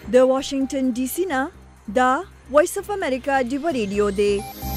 د واشنگټن ډي سي نه دا وایس اف امریکا ډیو ریډیو دی.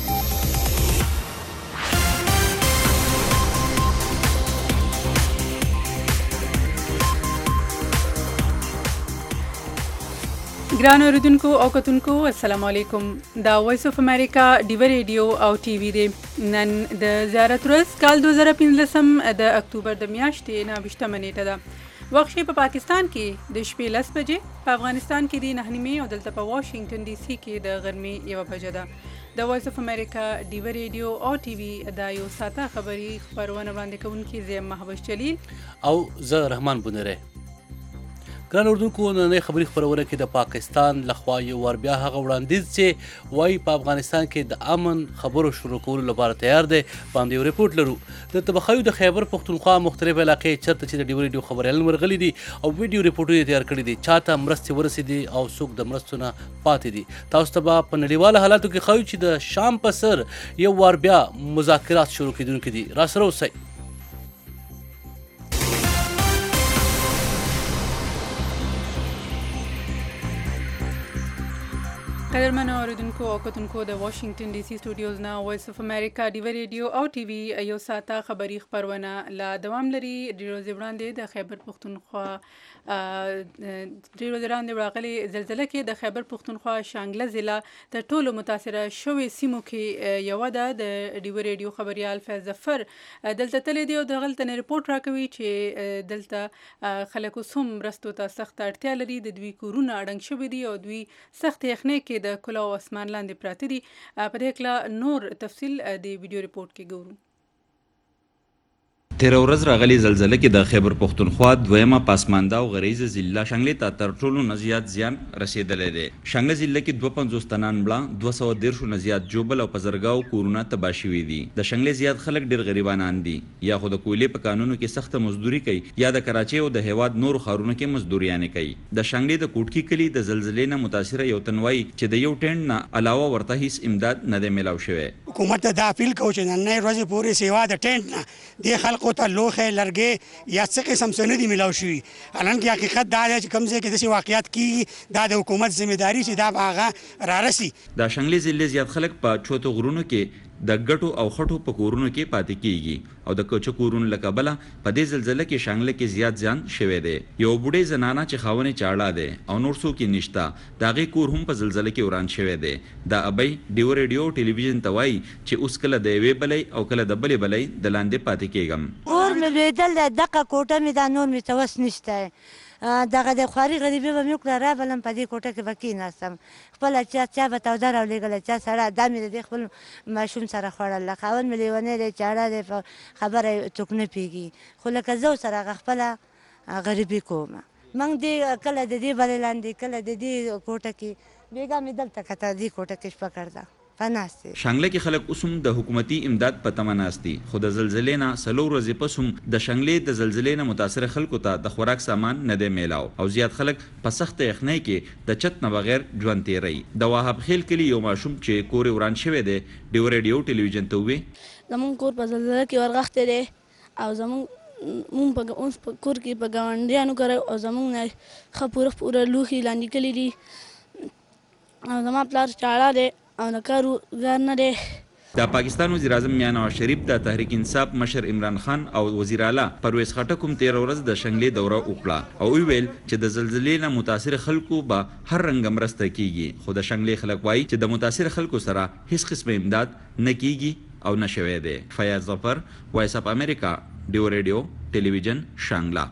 ګرانو اوریدونکو او کتونکو السلام علیکم. دا وایس اف امریکا ډیو ریډیو او ټي وي دی. نن د زیارت ورځ کال 2015 د اکتوبر د میاشتې 29 نیټه ده. وخت په پاکستان کې د شپې 10 بجې، په افغانستان کې د 9 او دلته په واشنگټن ډي سي کې د غرمې 1 بجه ده. د وایس اف امریکا ډیو ریډیو او ټي وي دا یو ساته خبري خبرونه وړاندې کوونکي زه محبوب جلیل او زه رحمان بونره. ګران اردوونکو، نننۍ خبري خبرونه کې د پاکستان لخوا یو ور بیا هغه وړاندیز چې وایي په افغانستان کې د امن خبرو شروع کولو لپاره تیار دی باندې یو ریپورټ لرو. دلته به ښایو د خیبر پښتونخوا مختلف علاقې چېرته چې د ډیو ریډیو خبریالان ورغلي دي او ویډیو ریپورټونه تیار کړي دي، چاته مرستې ورسېدي او څوک د مرستو نه پاتې دي. تاسو ته به په نړیواله حالاتو کې ښایو چې د شام په سر یو ور بیا مذاکرات شروع کېدونکي دي. راسره اوسئ. قدرمنو اوریدونکو او کتونکو، د واشنگټن ډي سي سټوډیوز نه وایس اف امریکا ډیو ریډیو او ټي وي یو ساته خبري خبرونه لا دوام لري. ډیرو وړاندې د خیبر پښتونخوا ډیرو وړاندې راغلي زلزلې کې د خیبر پښتونخوا شانګله ضلع د ټولو متاثره شوې سیمو کې یو ده. د ډیو ریډیو خبريال فیض ظفر دلته تللی دی او دغلته نه ریپورت راکوي چې دلته خلکو سوم مرستو ته سخت اړتیا لري. د دوی کورونه اړنګ شوي دي او دوی سخت یخنۍ کې د کلا او اسمان لاندې پراته دي. په دې کله نور تفصیل د ویډیو ریپورت کې ګورو. تیر ورځ راغلي زلزلې کې د خیبر پښتونخوا دویمه پاسمانده او غریزه ضلع شانګلې ته تر ټولو نه زیات زیان رسیدلی دی. شانګله ضلع کې 52 تنان مړه، 213 نه زیات جوبل او په زرګاو کورونه تباه شوي دي. د شانګلې زیات خلک ډیر غریبانان دي، یا خو د کویلې په کانونو کې سخته مزدوري کوي یا د کراچۍ او د هیواد نورو ښارونو کې مزدوریانې کوي. د شانګلې د کوټکي کلي د زلزلې نه متاثره یو تن وایي چې د یو ټینټ نه علاوه ورته هیڅ امداد نه دی میلاو شوی. حکومت ته دا اپیل کوو چې نننۍ ورځې پورې سیوا د ټینټ نه دې خلکو ته لوښی لرګې یا څه قسم څه نه دي میلاو شوي. حالانکې حقیقت دا دی چې کوم ځای کې داسې واقعیت کیږي دا د حکومت ذمهداري چې دا به هغه رارسي. د شانګلې ضلع زیات خلک په چوتو غرونو کې د ګټو او خټو په کورونو کې پاتې کیږي او د کوچو کورونو له کبله په دې زلزلې کې شانګله کې زیات ځان شوی دی. یو بوډۍ زنانه چې خاونې چاړه دی او نور څوک یې نشته، د هغې کور هم په زلزلې کې وران شوی دی. دا ابۍ ډیو ریډیو ټلویزیون ته وایي چې اوس کله د یوې بلۍ او کله د بلې بلۍ د لاندې پاتې کیږم. کور مې لوېدل دی، دغه کوټه مې دا نور مې ته وس نشته. دغه د خواري غریبي به مې وکړه رابلم په دې کوټه کې به کېناستم. خپله چا به توده راولېږله، چا سړه. دا مې د دې خپل ماشوم سره خوړله. خاوند مې لیونی دی، چاړه دی، په خبره څوک نه پوهېږي. خو لکه زه ورسره هغه خپله غریبي کوم. موږ دې کله د دې بلې لاندې کله د دې کوټه کې بېګا مې دلته کته دې کوټه کې شپه کړده. شانګله کې خلک اوس هم د حکومتي امداد په تمه ناست دي، خو د زلزلې نه څلور ورځې پس هم د شانګلې د زلزلې نه متاثره خلکو ته د خوراک سامان نه دی میلاو او زیات خلک په سخته یخنۍ کې د چت نه بغیر ژوند تیروي. د وهاب خیل کلي یو ماشوم چې کور یې وران شوی دی ډیو ریډیو ټلویزیون ته وویل زموږ کور په زلزله کې ورغښتی دی او مونږ په کور کې په ګاونډیانو کړی او زموږ نه ښه پوره لوښي لاندې کلي دي او زما پلار چاړه دی او د کار نه دی. د پاکستان وزیر اعظم میاں نواز شریف د تحریک انصاف مشر عمران خان او وزیر اعلی پرویز خټک هم تیر ورځ د شانګلې دوره وکړه او ویل چې د زلزلې نه متاثر خلکو به هر رنګ مرسته کیږي. خو د شانګلې خلک وایي چې د متاثر خلکو سره هیڅ قسم امداد نه کیږي او نه شوی دی. فیاض ظفر، وایس اف امریکا ډیو ریډیو ټلویزیون شانګله.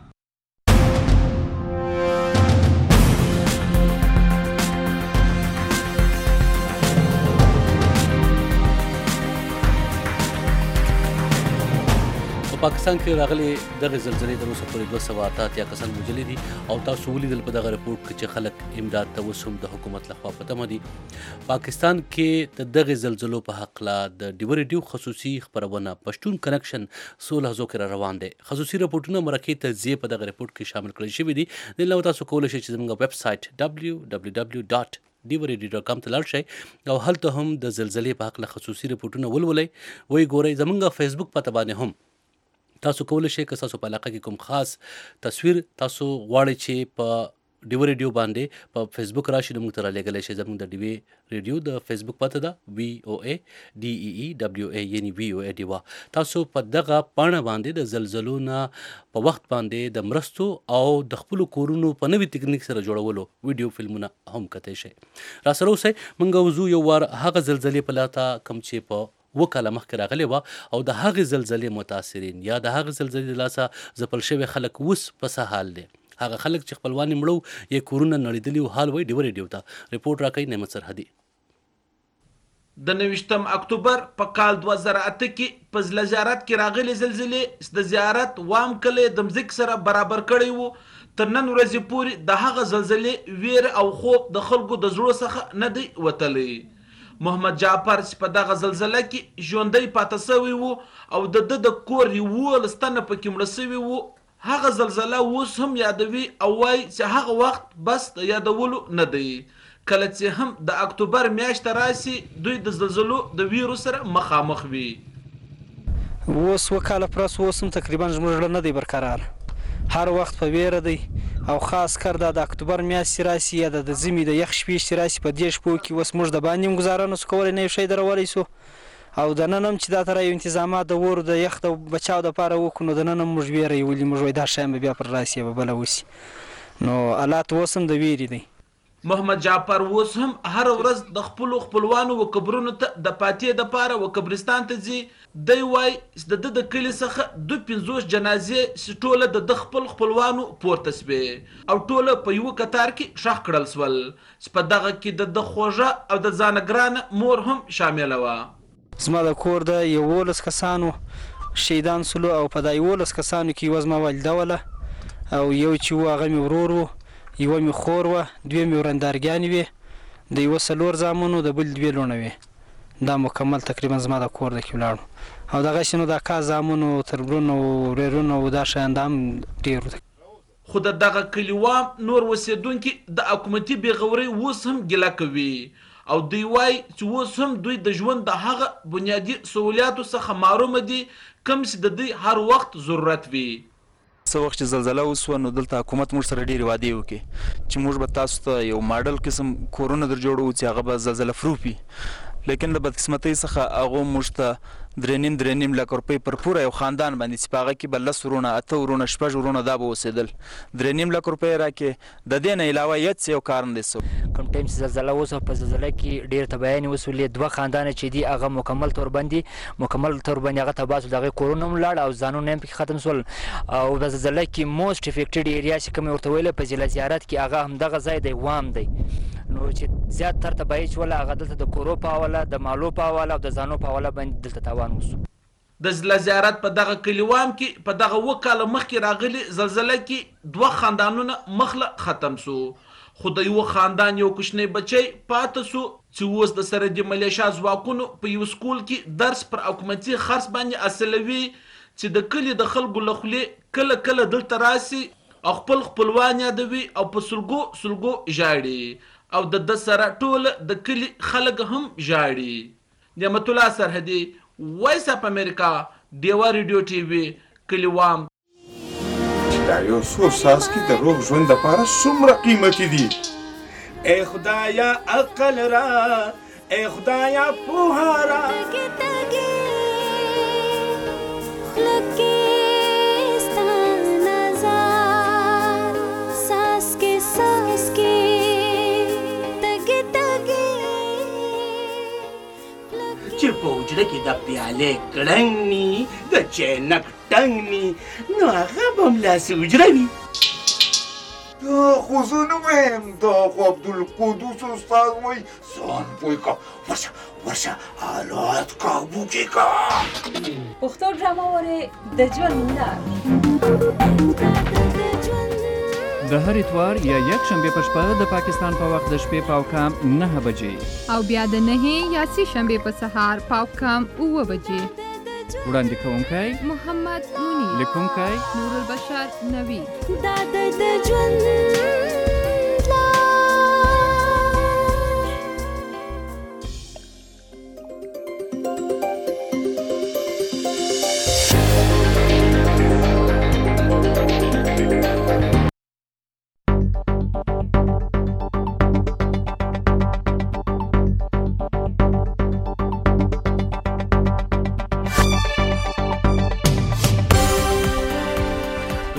پاکستان کې راغلي دغه زلزلې تر اوسه پورې 288 کسان وژلي دي او تاسو ولیدل په دغه رپورټ کې چې خلک امداد ته اوس هم د حکومت لخوا په تمه دي. پاکستان کې د دغه زلزلو په هکله د ډیو ریډیو خصوصي خپرونه پښتون کنکشن 16 کې را روان دی. خصوصي رپورټونه مرکې تجزیه په دغه رپورټ کې شامل کړل شوي دي. نو تاسو کولی شئ چې زموږ ویب سایټ www.divoradio.com ته لاړ شئ او هلته هم د زلزلې په هکله خصوصي رپورټونه ولولئ، وی ګورئ. زموږ فیسبوک پته باندې هم تاسو کولی شئ که تاسو په علاقه کې کوم خاص تصویر تاسو غواړئ چې په ډیو ریډیو باندې په فیسبوک راشي نو موږ ته رالیږلی شئ. زموږ د ډیوې ریډیو د فیسبوک پته ده VOA یعنې VOA ډیوا. تاسو په دغه پاڼه باندې د زلزلو نه په وخت باندې د مرستو او د خپلو کورونو په نوي تکنیک سره جوړولو ویډیو فلمونه هم کتی شئ. راسره اوسئ، موږ وځو یو وار هغه زلزلې په لاته کوم چې په 2 کاله مخکې راغلی وه او د هغې زلزلې متاثرین یا د هغې زلزلې د لاسه ځپل شوي خلک اوس په څه حال دی. هغه خلک چې خپلوان یې مړه یا کورونه نړېدلي و حال وایي ډیو ریډیو ته. ریپورټ راکوي نعمت سرحدي. د 29 اکتوبر په کال 2008 کې په زله زیارت کې راغلي زلزلې د زیارت وام کلی د مځکې سره برابر کړی و. تر نن ورځې پورې د هغه زلزلې ویر او خوب د خلکو د زړه څخه نه دی وتلی. محمد جعفر چې په دغه زلزله کې ژوندی پاته سوی و او د کور 11 تنه پکې مړه سوي و، هغه زلزله اوس هم یادوي او وایي چې هغه وخت بس د یادولو نه دی. کله چې هم د اکتوبر میاشت راسي دوی د زلزلو د ویرو سره مخامخ وي. اوس 2 کاله پرس اوس هم تقریبا زموږ زړه نه دی برقرار، هر وخت په ویره دی او خاص کر د اکتوبر میاشت راسي یا د ژمي د یخ شپې راسي په دې شپو کې اوس موږ د باندې گزاره نه کولی، نه یو شی درولای سو او د نن هم چې دا تر یو انتظامات د ور د یخ د بچاو د پاره وکړو نو د نن هم موږ ویره یولې موږ وای دا شایم بیا پر راسي به بل وسی نو حالات اوس هم د ویری دی. محمد جعفر اوس هم هر ورځ د خپلوانو و قبرونو ته د پاتې د پاره و قبرستان ته ځي. دی وای د کلي څخه 250 جنازې ټوله د خپلوانو پورته سوې او ټوله په یو کتار کې ښخ کړل سول. په دغه کې د خوږه او د ځانګرانه مور هم شامله وه. زما د کور د 11 کسانو شهیدان سلو او په د 11 کسانو کې یو زما والده وله او یو چې و هغه مې ورور و، یو مې خور وه، 2 مې ورندارګانې وې، د یوه 4 زامنو د بل 2 لوڼه وې. دا مکمل تقریبا زما د کور د کې ولاړو او دغسې نو د اکا زامنو تربرونو ورېرونو او دا شیان دا هم ډېر. خو د دغه کلیوام نور اوسېدونکي د حکومتي بېغورۍ اوس هم ګیله کوي او دوی وایي چې اوس هم دوی د ژوند د هغه بنیادي سهولیاتو څخه محرومه دي کوم چې د دوی هر وخت ضرورت وي. څه وخت چې زلزله وسوه نو دلته حکومت موږ سره ډېرې وعدې وکړې چې موږ به تاسو ته یو ماډل قسم کورونه در جوړوو چې هغه به زلزله پروف وي، لیکن د بدقسمتۍ څخه هغو موږ ته 3.5 لک روپۍ پر پوره یو خاندان باندې چې په هغه کې به 10 ورونه 8 ورونه 6 ورونه دا به اوسېدل 3.5 لک روپۍ راکړې. د دې نه علاوه هېڅ یو کار نه دی سوی. کوم ټایم چې زلزله وسوه په زلزله کې ډېر تباهیانې وسولې، 2 خاندانه چې دي هغه مکمل طور باندې هغه تباه سول، د هغې کورونه هم لاړ او ځانونه هم پکې ختم سول. او په زلزله کې موسټ افیکټډ ایریا چې کومې ورته ویله په ضلع زیارت کې هغه همدغه ځای دی وام دی. نو چې زیات تر تباهي چې وله هغه دلته د کورو په حواله د مالو په حواله او د ځانو په حواله باندې دلته تاوان وسو. د زله زیارت په دغه کلیوام کې په دغه 2 کاله مخکې راغلي زلزله کې 2 خاندانونه مخله ختم سو، خو د یو خاندان یو کوچنی بچی پاته سو چې اوس د سرحدي ملیشا ځواکونو په یو سکول کې درس پر حکومتي خرڅ باندې اصلوي چې د کلي د خلکو له خولې کله کله دلته راسي او خپلوان یادوي او په سلګو ژاړي او د سره ټول د کلي خلک هم ژاړي. نعمت الله سرحدي، وایس اپ امریکا، ډیوا ریډیو ټي وي، کلیوام. دا یو څو څاڅکي د روغ ژوند لپاره څومره قیمتي دي. ای خدایا عقل را، ای خدایا پوهه را. چې په حجره کې د پیالې کړنګ ني د چینک ټنګ ني نو هغه به هملاسې حجره وي. دا خو زه نه وایم، دا خو عبدالقدوس استاد وایي ځان پوه که ورشه حالات کابو کې که. پښتو ډرامه وارې د ژوند لار د هر اتوار یا یک شنبه په شپه د پاکستان په وخت د شپې پاوکام 9 بجې او بیا د 9 یا 3 شنبه په سهار پاوکام 9 بجې. وړاندې کوونکی محمد منیر، لیکونکی نور البشر نوی. دا د ژوند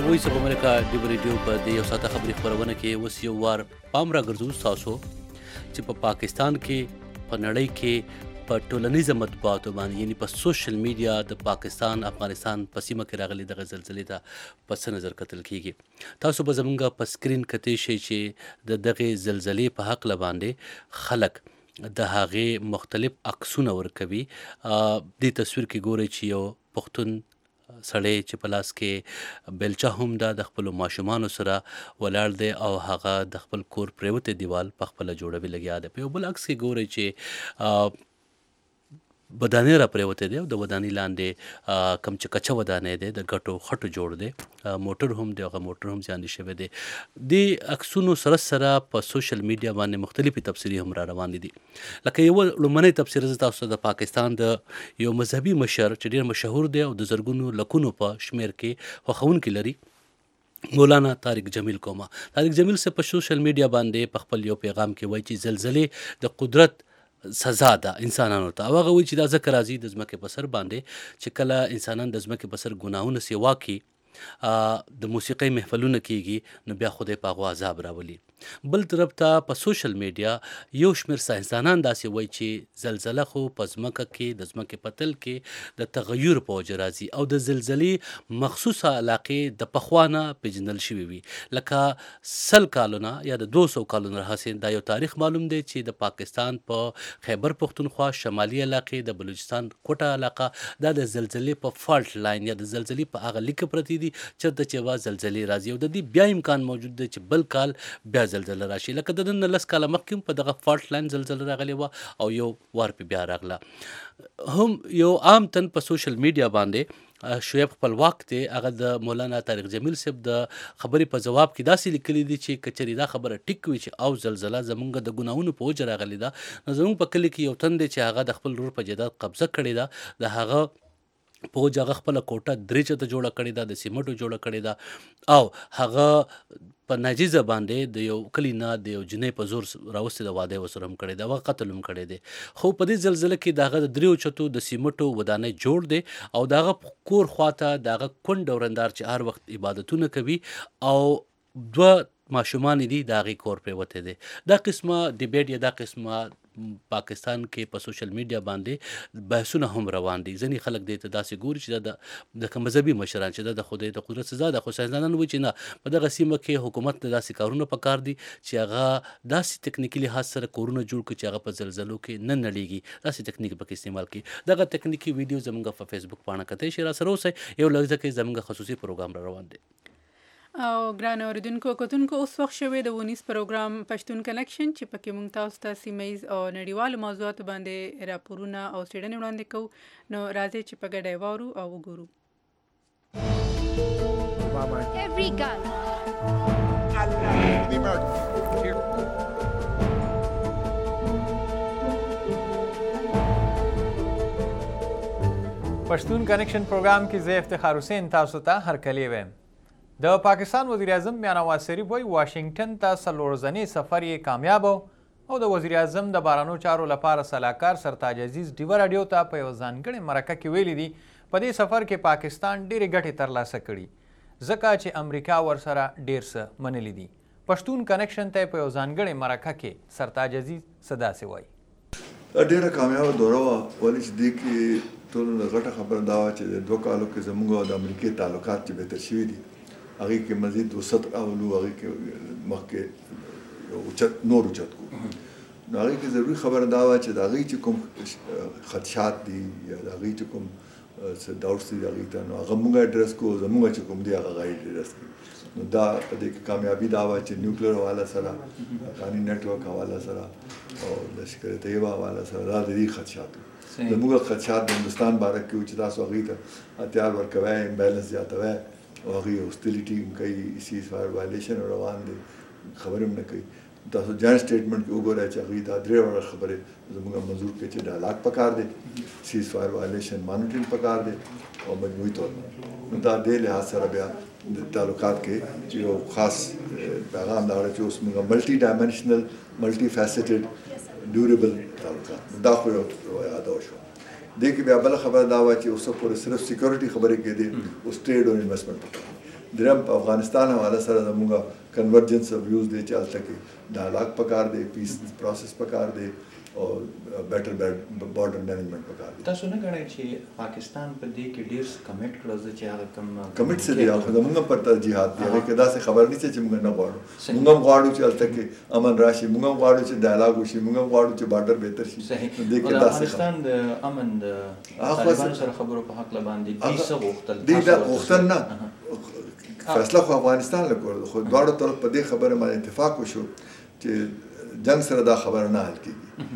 وایس اف امریکا ډیو ریډیو په دې یو ساعته خبري خبرونه کې اوس یو وار پام راګرځو تاسو چې په پاکستان کې په نړۍ کې په ټولنیزه مطبوعاتو باندې یعنی په سوشل میډیا د پاکستان افغانستان په سیمه کې راغلي دغه زلزلې ته په څه نظر کتل کیږي. تاسو به زمونږ په سکرین کتئ شئ چې د دغې زلزلې په هکله باندې خلک د هغې مختلف عکسونه ورکوي. دې تصویر کې ګورئ چې یو پښتون سړی چې په لاس کې بیلچه هم ده د خپلو ماشومانو سره ولاړ دی او هغه د خپل کور پریوتی دیوال په خپله جوړوي لګیا دی. په یو بل عکس کې ګورئ چې ودانۍ را پریوتی دی او د ودانۍ لاندې کوم چې کچه ودانۍ دی د ګټو خټو جوړ دی، موټر هم دی، هغه موټر هم زیانې شوی دی. دې عکسونو سره سره په سوشل میډیا باندې مختلفې تبصرې هم را روانې دي. لکه یوه لومړنۍ تبصره زه تاسو د پاکستان د یو مذهبي مشر چې ډېر مشهور دی او د زرګونو لکونو په شمېر کې خوښونکي لري، مولانا طارق جمیل کومه. طارق جمیل صاحب په سوشل میډیا باندې په خپل یو پیغام کې وایي چې زلزلې د قدرت سزا ده انسانانو ته، او هغه وایي چې دا ځکه راځي د ځمکې په سر باندې چې کله انسانان د ځمکې په سر ګناهونه سیوا کړي، د موسیقۍ محفلونه کیږي، نو بیا خدای په هغو عذاب راولي. بل طرف ته په سوشل میډیا یو شمېر ساینسدانان داسې وایي چې زلزله خو په ځمکه کې د ځمکې په تل کې د تغیر په وجه راځي او د زلزلې مخصوصه علاقې د پخوا نه پیژندل شوي وي، لکه 100 کالونه یا د 200 کالونو راهیسې. دا یو تاریخ معلوم دی چې د پاکستان په خیبر پښتونخوا شمالي علاقې د بلوچستان کوټه علاقه دا د زلزلې په فالټ لاین یا د زلزلې په هغه لیکه پرتې دي چېرته چې یوه زلزلې راځي او د دې بیا امکان موجود دی چې بل کال بیا زلزله راشي. لکه د نن 10 کاله مخکې هم په دغه فالټ لاین زلزله راغلې وه او یو وار پې بیا راغله. هم یو عام تن په سوشل میډیا باندې شعیب خپلواک دی، هغه د مولانا طارق جمیل صاحب د خبرې په جواب کې داسې لیکلي دي چې کچرې دا خبره ټیک وي چې او زلزله زمونږ د ګناهونو په وجه راغلې ده، نو زمونږ په کلي کې یو تن دی چې هغه د خپل ورور په جایداد قبضه کړې ده، د هغه په وجه هغه خپله کوټه 3 چته جوړه کړې ده، د سیمټو جوړه کړې ده او هغه په ناجیزه باندې د یو کلي نه د یو جنۍ په زور راوستې د واده یې ورسره هم کړی دی، هغه قتل هم کړی دی. خو په دې زلزله کې د هغه د 3 چتو د سیمټو ودانۍ جوړ دی او د هغه کور خواته د هغه کونډ ډورندار چې هر وخت عبادتونه کوي او 2 ماشومان دي د هغې کور پرېوتی دی. دا قسمه ډیبیټ یا دا قسمه پاکستان کې په سوشل میډیا باندې بحثونه هم روان دي. ځینې خلک دې ته داسې ګوري چې دا د مذهبي مشران چې دا د خدای د قدرت سزا ده، خو ساینسدانان وایي چې نه، په دغه سیمه کې حکومت ته داسې کارونه پکار دي چې هغه داسې تکنیکي لحاظ سره کورونه جوړ کړي چې هغه په زلزلو کې نه نړېږي، داسې تکنیک پکې استعمال کړي. دغه تکنیکي ویډیو زموږ په فیسبوک پاڼه کتئ شئ، راسره اوسئ. یو لږ کې زموږ خصوصي پروګرام را روان دی. او ګران اوریدونکو کتونکو اوس وخت شوی د ونیس پروګرام پښتون کنکشن چې پکې موږ تاسو ته سیمه ییز او نړیوالو موضوعاتو باندې راپورونه او څېړنې وړاندې کوو. نو راځئ چې په ګډه یې واورو او وګورو. Every gun. The Americans. Here. پښتون کنکشن پروګرام کې زه افتخار حسین تاسو ته هرکلی وایم. د پاکستان وزیر اعظم میاں نواز شریف وایي واشنګټن ته 4 ورځنی سفر یې کامیاب او د وزیر اعظم د بهرنیو چارو لپاره سلاکار سرتاج عزیز ډیوه راډیو ته په یو ځانګړې مرکه کې ویلي دي په دې سفر کې پاکستان ډېرې ګټې ترلاسه کړي ځکه چې امریکا ورسره ډېر څه منلي دي. پښتون کنکشن ته په یو ځانګړې مرکه کې سرتاج عزیز څه داسې وایي. ډېره کامیابه دوره وه، ولې چې دې کې ټولو نه غټه خبره دا وه چې د 2 کالو کې زموږ او د امریکې تعلقات چې بهتر شوي دي، هغې کې مزید وسعت راولو، هغې کې مخکې نور اوچت کړو. نو هغې کې ضروري خبره دا وه چې د هغې چې کوم خدشات دي یا د هغې چې کوم څه ډاوټس دي هغې ته، نو هغه موږ اډرس کړو، زموږ چې کوم دی هغه هغه اډرس کړي. نو دا په دې کې کامیابي دا وه چې نیوکلیر حواله سره، افغاني نیټورک حواله سره او لشکر طیبه حواله سره دا د دې خدشات وو. زموږ خدشات د هندوستان باره کې وو چې تاسو هغې ته هتیار ورکوئ، امبیلنس زیاتوئ او هغې هوسټیلیټي هم کوي، سیز فایر وایلیشن روان دی، خبرې هم نه کوي. تاسو جوائنټ سټیټمنټ کې وګورئ چې هغوی دا 3 وړه خبرې زموږ منظور کړي چې ډایلاګ پکار دی، سیز فایر وایلیشن مانیټرینګ پکار دی او مجموعي طور نو دا دې لحاظ سره بیا د تعلقات کې چې یو خاص پیغام دا چې اوس موږ ملټي ډایمنشنل ملټي فیسټډ ډیوریبل تعلقات دا خو یو یاد شو. دې کې بیا بله خبره دا وه چې اوس پورې صرف سیکورټي خبرې کېدې، اوس ټریډ او انویسټمنټ پکار. دریم په افغانستان حواله سره زموږ کنورجنس اف ویوز دی چې هلته کې ډایلاګ پکار دی، پیس پروسس پکار دی او بیټر بارډر مینجمنټ پکار دی. تاسو نه ګڼئ چې پاکستان په دې کې ډېر کمیټ کړی چې هغه کم کمیټ څه دی؟ هغه زموږ پر ترجیحات دي، هغه کې داسې خبر نشته چې موږ نه غواړو. موږ هم غواړو چې هلته کې امن راشي، موږ هم غواړو چې ډایلاګ وشي، موږ هم غواړو چې بارډر بهتر شي. دې کې داسې افغانستان د امن د طالبانو سره خبرو په حق باندې دې څه غوښتل؟ دې دا غوښتل نه، فیصله خو افغانستان له کړو، خو دواړو طرف په دې خبره باندې اتفاق وشو چې جنگ سره دا خبره نه حل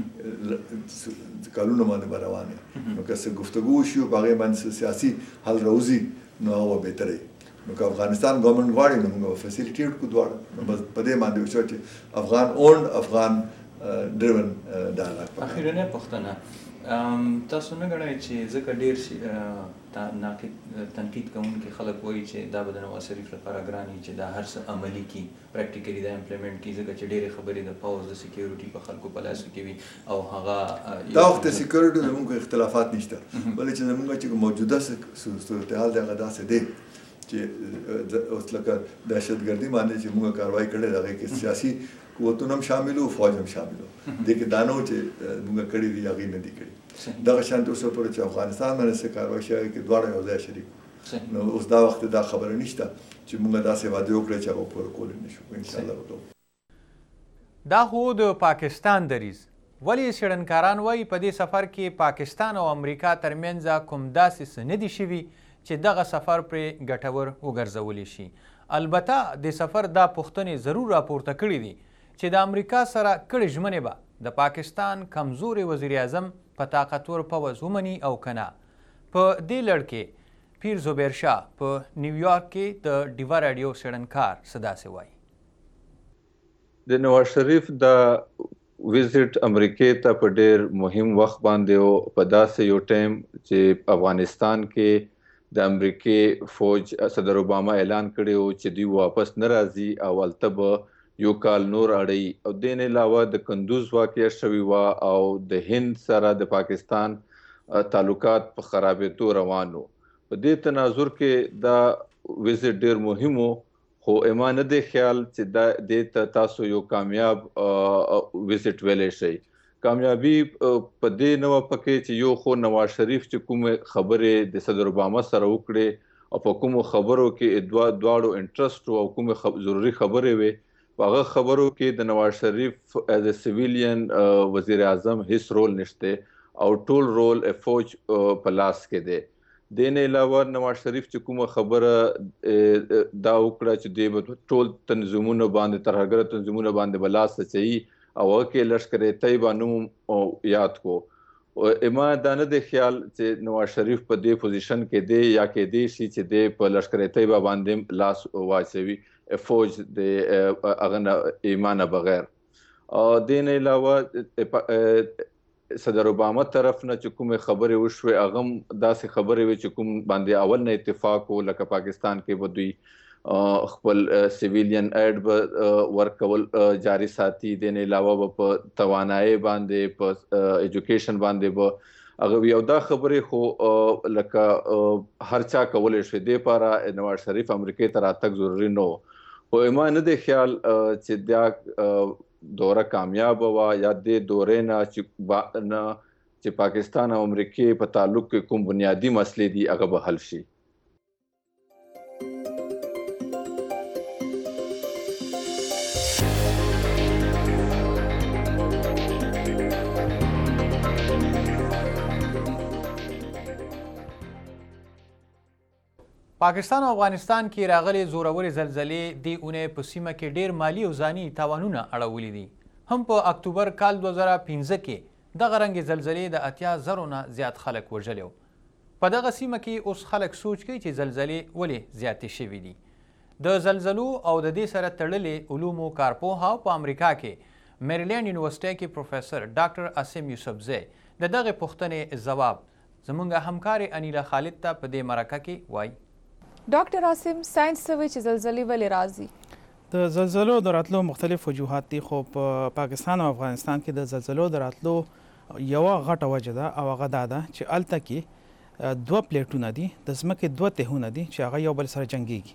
کېږي، کلونه باندې به روان یو. نو که څه گفتگو وشي په هغې باندې سیاسي حل راوځي نو هغه به بهتره وي. نو که افغانستان ګورنمنټ غواړي نو موږ به فیسیلیټیټ کړو دواړه. نو بس په دې باندې وشو چې افغان اونډ افغان ډریون ډایلاګ. اخیرنۍ پوښتنه، تاسو نه ګڼئ چې ځکه ډېر تنقید کوونکي خلک وایي چې دا به د نواز شریف لپاره ګران وي چې دا هر څه عملي کړي، پریکټیکلي دا امپلیمنټ کړي، ځکه چې ډېرې خبرې د پوځ د سیکیورټي په خلکو په لاسو کې وي او هغه دا وخت د سیکیورټي زموږ اختلافات نشته، ولې چې زموږ چې موجوده صورتحال دی هغه داسې دی چې اوس لکه دهشتګردي باندې چې موږ کاروایي کړې ده هغې کې سیاسي قوتونه هم شامل وو، فوج هم شامل وو. دې کې دا نه و چې موږ کړي دي هغې نه دي کړي. دغه شانتې اوسه پورې چې افغانستان باندې څه کاروایي شوې هغې کې دواړه یو ځای شریک. نو اوس دا وخت دا خبره نشته چې موږ داسې وعدې وکړې چې هغه پوره کولی نه شو. انشاءالله به کوو. دا خو د پاکستان دریځ. ولې څېړنکاران وایي په دې سفر کې پاکستان او امریکا ترمنځ کوم داسې څه نه دي شوي چې دغه سفر پرې ګټور وګرځولی شي. البته د سفر دا پوښتنې ضرور راپورته کړي دي چې د امریکا سره کړې ژمنې به د پاکستان کمزوري وزیر اعظم په طاقتور پوځ ومني او که نه. په دې لړ کې پیر زبیر شاه په نیویارک کې د ډیوا راډیو څېړنکار څه داسې وایي. د نواز شریف د ویزټ امریکې ته په ډېر مهم وخت باندې او په داسې یو ټایم چې افغانستان کې د امریکې فوج صدر اوباما اعلان کړی و چې دوی واپس نه راځي او هلته به یو کال نور اړوي. او دې نه علاوه د کندوز واقعه شوې وه او د هند سره د پاکستان تعلقات په خرابېدو روان وو. په دې تناظر کې دا ویزټ ډېر مهم و، خو اما نه دی خیال چې دا دې ته تاسو یو کامیاب ویزټ ویلی شئ. کامیابي په دې نه وه پکې چې یو خو نواز شریف چې کومې خبرې د صدر اوباما سره وکړې او په کومو خبرو کې دواړو انټرسټ او کومې ضروري خبرې وې، په هغه خبرو کې د نواز شریف ایز ا سیویلین وزیر اعظم هیڅ رول نشته او ټول رول فوج په لاس کې دی. دې نه علاوه نواز شریف چې کومه خبره دا وکړه چې دوی به ټول تنظیمونو باندې ترهګره تنظیمونو باندې به لاس اچوي او هغه کې لشکر طیبه نوم یاد کو. اما دا نه دی خیال چې نواز شریف په دې پوزیشن کې دی یا کېدی شي چې دی په لشکر طیبه باندې لاس واچوي فوج د هغه نه ایمانه بغیر. دې نه علاوه صدر اوباما طرف نه چې کومې خبرې وشوې هغه هم داسې خبرې وې چې کوم باندې اول نه اتفاق و، لکه پاکستان کې به دوی خپل سیویلین ایډ به ورکول جاري ساتي. دې نه علاوه به په توانایي باندې په ایجوکیشن باندې به هغه وي. او دا خبرې خو لکه هر چا کولی شي. دې لپاره نواز شریف امریکې ته راتګ ضروري نه و. خو ما نه دی خیال چې دا دوره کامیاب وه یا دې دورې نه چې پاکستان او امریکې په تعلق کې کوم بنیادي مسلې دي هغه به حل شي. پاکستان او افغانستان کې راغلي زورورې زلزلې دې اونۍ په سیمه کې ډېر مالي او ځاني تاوانونه اړولي دي. هم په اکتوبر کال 2015 کې دغه رنګې زلزلې د 80,000 نه زیات خلک وژلي وو. په دغه سیمه کې اوس خلک سوچ کوي چې زلزلې ولې زیاتې شوي دي. د زلزلو او د دې سره تړلې علومو کارپوهه په امریکا کې میریلینډ یونیورسټۍ کې پروفیسر ډاکټر عاصم یوسفزی د دغې پوښتنې ځواب زموږ همکارې انیله خالد ته په دې مرکه کې وایي. ډاکټر عاصم، ساينس څه وایي چې زلزلې ولې راځي؟ د زلزلو د راتلو مختلف وجوهات دي، خو په پاکستان او افغانستان کې د زلزلو د راتلو یوه غټه وجه ده او هغه دا ده چې هلته کې دوه پلیټونه دي، د ځمکې دوه تهونه دي چې هغه یو بل سره جنګیږي.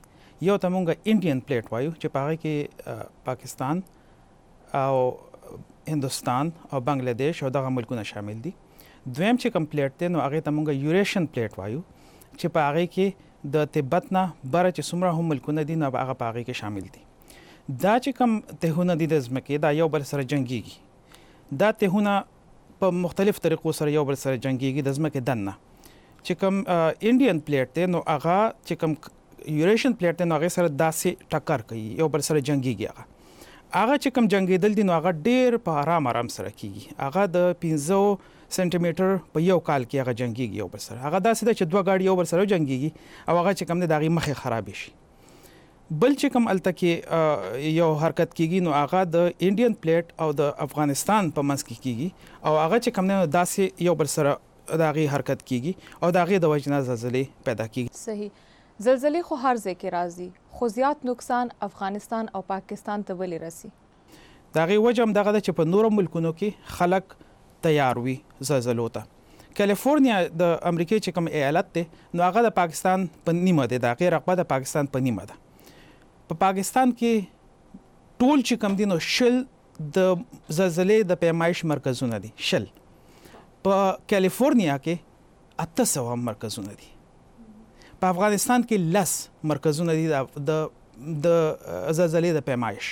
یو ته مونږ انډین پلیټ وایو چې په هغه کې پاکستان او هندوستان او بنگلاديش او دغه ملکونه شامل دي. دویم چې کوم پلیټ دی نو هغه ته مونږ یوریشن پلیټ وایو چې په هغه کې د تبت نه بره چې څومره هم ملکونه دي نو هغه په هغه کې شامل دي. دا چې کوم تهونه دي د ځمکې دا یو بل سره جنګیږي. دا تهونه په مختلف طریقو سره یو بل سره جنګیږي د ځمکې دننه. چې کوم انډین پلیټ دی نو هغه چې کوم یوریشن پلیټ دی نو هغه سره داسې ټکر کوي یو بل سره جنګیږي. هغه چې کوم جنگیدل دي نو هغه ډیر په آرام سره کیږي. هغه د 15 سنټي میټر په یو کال کې هغه جنگیږي یو بل سره. هغه داسې ده چې دوه گاډي یو بل سره جنگیږي او هغه چې کوم د هغې مخې خراب شي. بل چې کوم الته کې یو حرکت کیږي نو هغه د انډین پلیټ او د افغانستان په منځ کې کیږي او هغه چې کوم نه داسې یو بل سره د هغې حرکت کیږي او د هغې د وجې نه زلزلې پیدا کیږي. صحیح. زلزلې خو هر ځای کې راځي خو زیات نقصان افغانستان او پاکستان ته ولې رسي؟ د هغې وجه هم دغه ده چې په نورو ملکونو کې خلک تیار وي زلزلو ته. کالیفورنیا د امریکې چې کوم ایالت دی نو هغه د پاکستان په نیمه دی. د هغې رقبه د پاکستان په نیمه ده. په پاکستان کې ټول چې کوم دي نو 10 د زلزلې د پیمایش مرکزونه دي. 10 په کالیفورنیا کې 800 مرکزونه دي. په افغانستان کې 10 مرکزونه دي د زلزلې د پیمایش.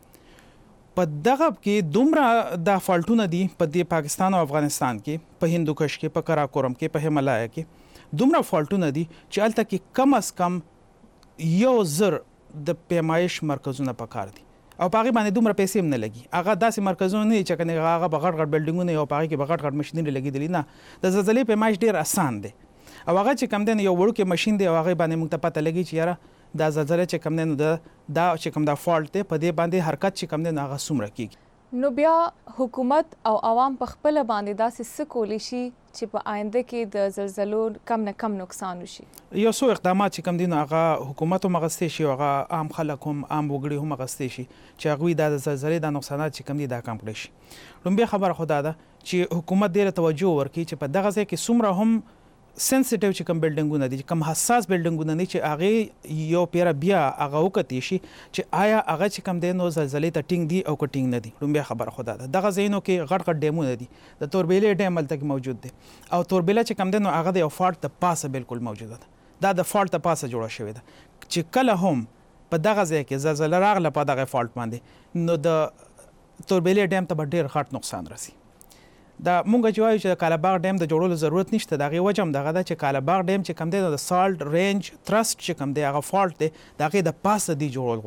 په دغه کې دومره د فالټونه دي په د پاکستان او افغانستان کې په هندوکش کې په کراکورم کې په همالایا کې دومره فالټونه دي چې هلته کې کم از کم 1000 د پیمایش مرکزونه پکار دي او په هغې باندې دومره پیسې هم نه لګي. هغه داسې مرکزونه نه دي چې کنه هغه به غټ بلډینګونه او په هغې کې به غټ ماشینونه لګېدلي نه. د زلزلې پیمایش ډېر اسان دی او هغه چې کم دی یو وړوکی ماشین دی او هغې باندې موږ ته پته لګي چې یاره دا زلزله چې کم دی نو دا چې کوم دا فالټ دی په دې باندې حرکت چې کم دی نو هغه څومره کیږي. نو بیا حکومت او عوام په خپله باندې داسې څه کولی شي چې په آینده کې د زلزلو کم نه کم نقصان وشي؟ یو څو اقدامات چې کم دي نو هغه حکومت هم اخیستی شي او هغه عام خلک هم عام وګړي هم اخیستی شي چې هغوی دا د زلزلې دا نقصانات چې کم دي دا کم کړی شي. لومبۍ خبره خو دا ده چې حکومت ډېره توجه ورکړي چې په دغه ځای کې څومره هم سنسټیو چې کوم بلډینګونه دي کوم حساس بلډینګونه دي چې هغه یو پیره بیا هغه وکتی شي چې آیا هغه چې کوم دی نو زلزلې ته ټینګ دي او که ټینګ نه دي. لومبۍ خبره خو دا ده دغه ځایونو کې غټ ډیمونه دي. د توربیلې ډیم هلته کې موجود دی او توربیله چې کوم دی نو هغه د یو فالټ د پاسه بالکل موجوده ده. دا د فالټ د پاسه جوړه شوې ده چې کله هم په دغه ځای کې زلزله راغله په دغه فالټ باندې نو د توربیلې ډیم ته به ډېر غټ نقصان رسي. دا مونږ چې وایو چې د کالاباغ ډیم د جوړولو ضرورت نشته. د هغې وجه هم دغه ده چې کالاباغ ډیم چې کوم دی نو د سالټ رینج ترسټ چې کوم دی هغه فالټ دی د هغې د پاسه دی جوړول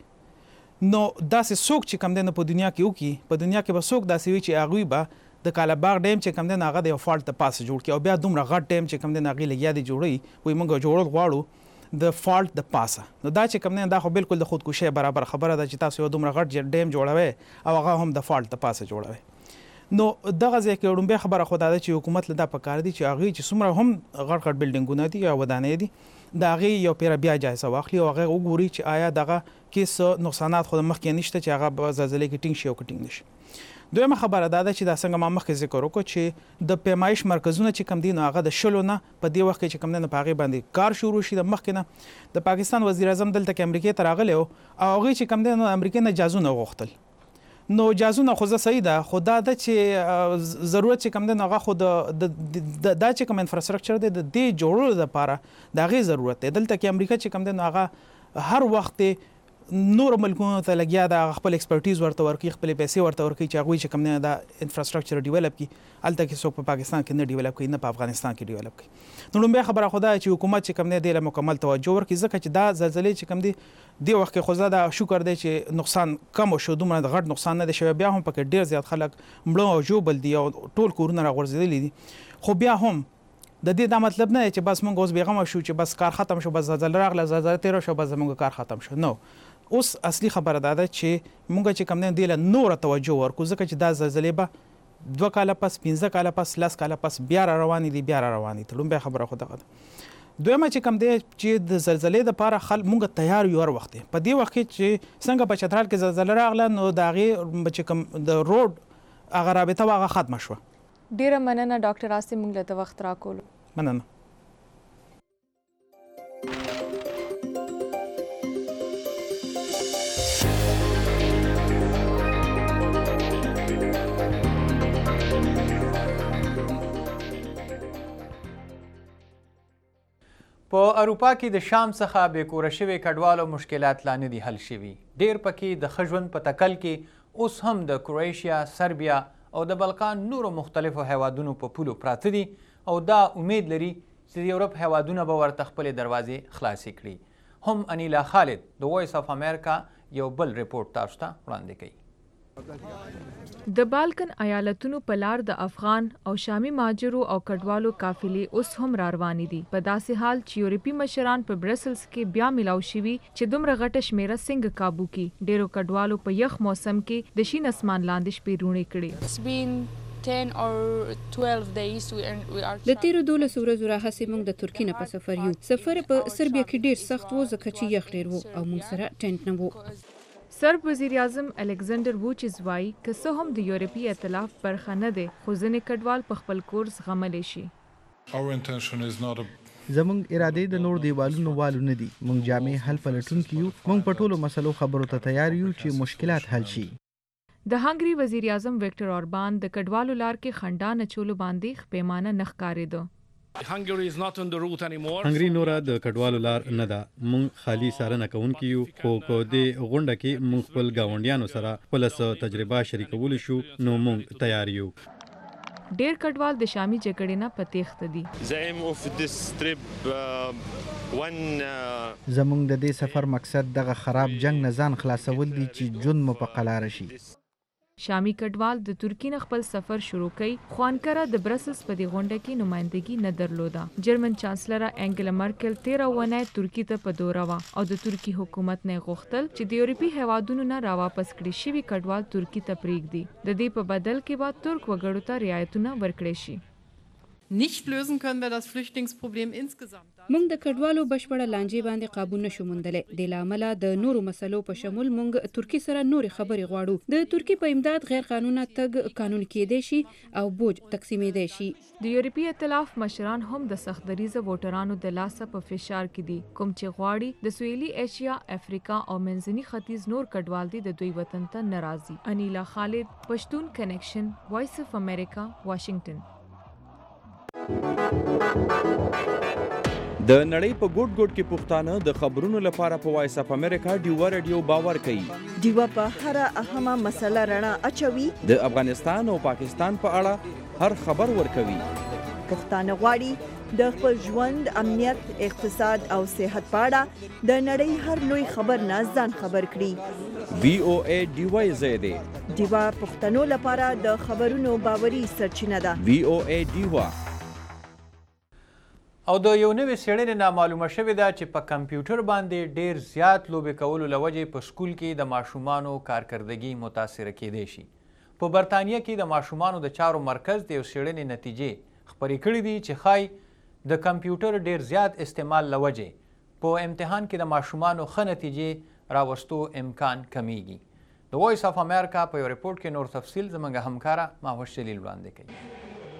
غواړي. نو داسې څوک چې کوم دی نو په دنیا کې وکړي په دنیا کې به څوک داسې وي چې هغوی به د کالاباغ ډیم چې کوم دی نو هغه د یو فالټ د پاسه جوړ کړي او بیا دومره غټ ډیم چې کوم دی نو هغې لګیا دی جوړوي وایي مونږ جوړول غواړو د فالټ د پاسه. نو دا چې کوم دی دا خو بالکل د خودکشۍ برابر خبره ده چې تاسو یو دومره غټ ډیم جوړوئ او هغه هم د فالټ د پاسه جوړوئ. نو دغه ځای کې لومبۍ خبره خو دا ده چې حکومت له دا پکار دي چې هغوی چې څومره هم غټ بلډینګونه دي یا ودانۍ دي د هغې یو پیره بیا جایزه واخلي او هغه وګوري چې آیا دغه کې څه نقصانات خو د مخکې نشته چې هغه په زلزلې کې ټینګ شي او که ټینګ نه شي. دویمه خبره دا ده چې دا څنګه ما مخکې ذکر وکړو چې د پیمایش مرکزونه چې کوم دي نو هغه د 10 نه په دې وخت کې چې کوم دی نو په هغې باندې کار شروع شي. د مخکې نه د پاکستان وزیر اعظم دلته کې امریکې ته راغلی و او هغوی چې کوم دی نو امریکې نه جازونه وغوښتل. نو جازونه خو زه صحیح ده خو دا ده چې ضرورت چې کوم دی نو هغه خو دا چې کوم انفراسټرکچر دی د دې جوړولو دپاره د هغې ضرورت دی. دلته کې امریکا چې کوم دی نو هغه هر وخت نور ملکونو ته لګیا ده خپل ایکسپرټیز ورته ورکړي خپلې پیسې ورته ورکړي چې هغوی چې کوم دی دا انفراسټرکچر ډیولپ کړي. هلته کې څوک په پاکستان کې نه ډیولپ کوي نه په افغانستان کې ډیولپ کوي. نو لومبۍ خبره خو دا چې حکومت چې کوم دی دې له مکمل توجه ورکړي ځکه چې دا زلزلې چې کوم دی دې وخت کې خو زه دا شکر دی چې نقصان کم شو دومره د غټ نقصان نه دی شوی. بیا هم پکې ډېر زیات خلک مړه او ژوبل دي او ټول کورونه راغورځېدلي دي خو بیا هم د دې دا مطلب نه دی چې بس مونږ اوس بېغمه شو چې بس کار ختم شو بس زلزله راغله زلزله تېره شو بس زموږ کار ختم شو. نو اوس اصلي خبره دا ده چې مونږ چې کوم دی دې له نوره توجه ورکړو ځکه چې دا زلزلې به 2 کاله پس 15 کاله پس 10 کاله پس بیا را روانې دي بیا را روانې دي. لومبۍ خبره خو دغه ده. دویمه چې کوم دی چې د زلزلې دپاره مونږ تیار یو هر وخت دی. په دې وخت کې چې څنګه په چترال کې زلزله راغله نو د هغې چې کوم د روډ هغه رابطه وه هغه ختمه شوه. ډېره مننه ډاکټر عاصم مونږ له ته وخت راکولو. مننه. اروپا کې د شام څخه بېکوره شوي کډوالو مشکلات لا نه دي حل شوي. ډېر پکې د ښه ژوند په تکل کې اوس هم د کرویشیا، سربیا او د بلقان نورو مختلفو هیوادونو په پولو پراته دي او دا امید لري چې د یورپ هیوادونه به ورته خپلې دروازې خلاصې کړي. هم انیلا خالد د وایس اف امریکا یو بل رپورټ تاسو ته وړاندې کوي. د بالکن ایالتونو په لار د افغان او شامي مهاجرو او کډوالو قافلې اوس هم را روانې دي، په داسې حال چې یورپي مشران په برسلز کې بیا میلاو شوي چې دومره غټه شمیره څنګه کابو کړي. ډیرو کډوالو په یخ موسم کې د شین اسمان لاندې شپې روڼې کړې. د تیرو 12 ورځو راهیسې موږ د ترکیې نه په سفر یو. سفر په سربیا کې ډیر سخت و ځکه چې یخ ډیر و او موږ سره ټینټ نه و. سرب وزیر اعظم الکسندر ووچیز وایي که څه هم د یورپي ائتلاف برخه نه دی خو ځینې کډوال په خپل کور زغملی شي. زموږ ارادې د نور دیوالونو والو نه دي. موږ جامع حل پلټونکي یو. موږ په ټولو مسلو خبرو ته تیار یو چې مشکلات حل شي. د هنګري وزیر اعظم ویکټر اوربان د کډوالو لار کې خنډا نچولو باندې خپېمانه نه ښکارېده. هنګري نوره د کډوالو لار نه ده. موږ خالي څارنه کوونکي یو خو په دې غونډه کې موږ خپل ګاونډیانو سره خپله څه تجربه شریکولی شو نو موږ تیار یو. ډېر کډوال د شامي جګړې نه په تېښته دي. زموږ د دې سفر مقصد دغه خراب جنگ نه ځان خلاصول دي چې ژوند مو په قلاره شي. شامي کډوال د ترکیې نه خپل سفر شروع کړي خو انکره د برسلز په دې غونډه کې نمایندګي نه درلوده. جرمن چانسلره انګلا مرکل 13 اونۍ ترکیې ته په دوره وه او د ترکیې حکومت نه غوښتل چې د یورپي هیوادونو نه راواپس کړي شوي کډوال ترکیې ته پرېږدي. د دې په بدل کې به ترک وګړو ته رعایتونه ورکړي شي. Nicht lösen können wir das Flüchtlingsproblem insgesamt. موږ د کډوالو بشپړه لانجې باندې قابو نشو موندلی. د لامله د نورو مسلو په شمول موږ ترکیې سره نورې خبرې غواړو. د ترکیې په امداد غیر قانونه تګ قانون کېدی شي او بوج تقسیمېدی شي. د یورپي ائتلاف مشران هم د سخت دریځه ووټرانو د لاسه په فشار کې دي کوم چې غواړي د سویلي ایشیا، افریقا او منځني ختیځ نور کډوال دي د دوی وطن ته نه راځي. انیلا خالد، پښتون کنیکشن، وایس اف امریکا، واشنگټن. د نړۍ په ګوټ ګوټ کې پښتانه د خبرونو لپاره په وایس اف امریکا ډیوا رادیو باور کوي. ډیوا په هر اهمه مسله رڼا اچوي. د افغانستان او پاکستان په اړه هر خبر ورکوي. پښتانه غواړي د خپل ژوند، امنیت، اقتصاد او صحت په اړه د نړۍ هر لوی خبر نه ځان خبر کړي. VOA ډیوا زیاده. ډیوا پښتنو لپاره د خبرونو باوري سرچینه ده. VOA ډیوا. او د یو نوې څېړنې نه معلومه شوې ده چې په کمپیوټر باندې ډېر زیات لوبې کولو له وجې په سکول کې د ماشومانو کارکردګي متاثره کیدی شي. په برطانیه کې د ماشومانو د چارو مرکز د یو څېړنې نتیجې خپرې کړي دي چې ښایي د کمپیوټر ډېر زیات استعمال له وجې په امتحان کې د ماشومانو ښه نتیجې راوستو امکان کمیږي. د وایس اف امریکا په یو رپورټ کې نور تفصیل زموږ همکاره ماهوش جلیل وړاندې کوي.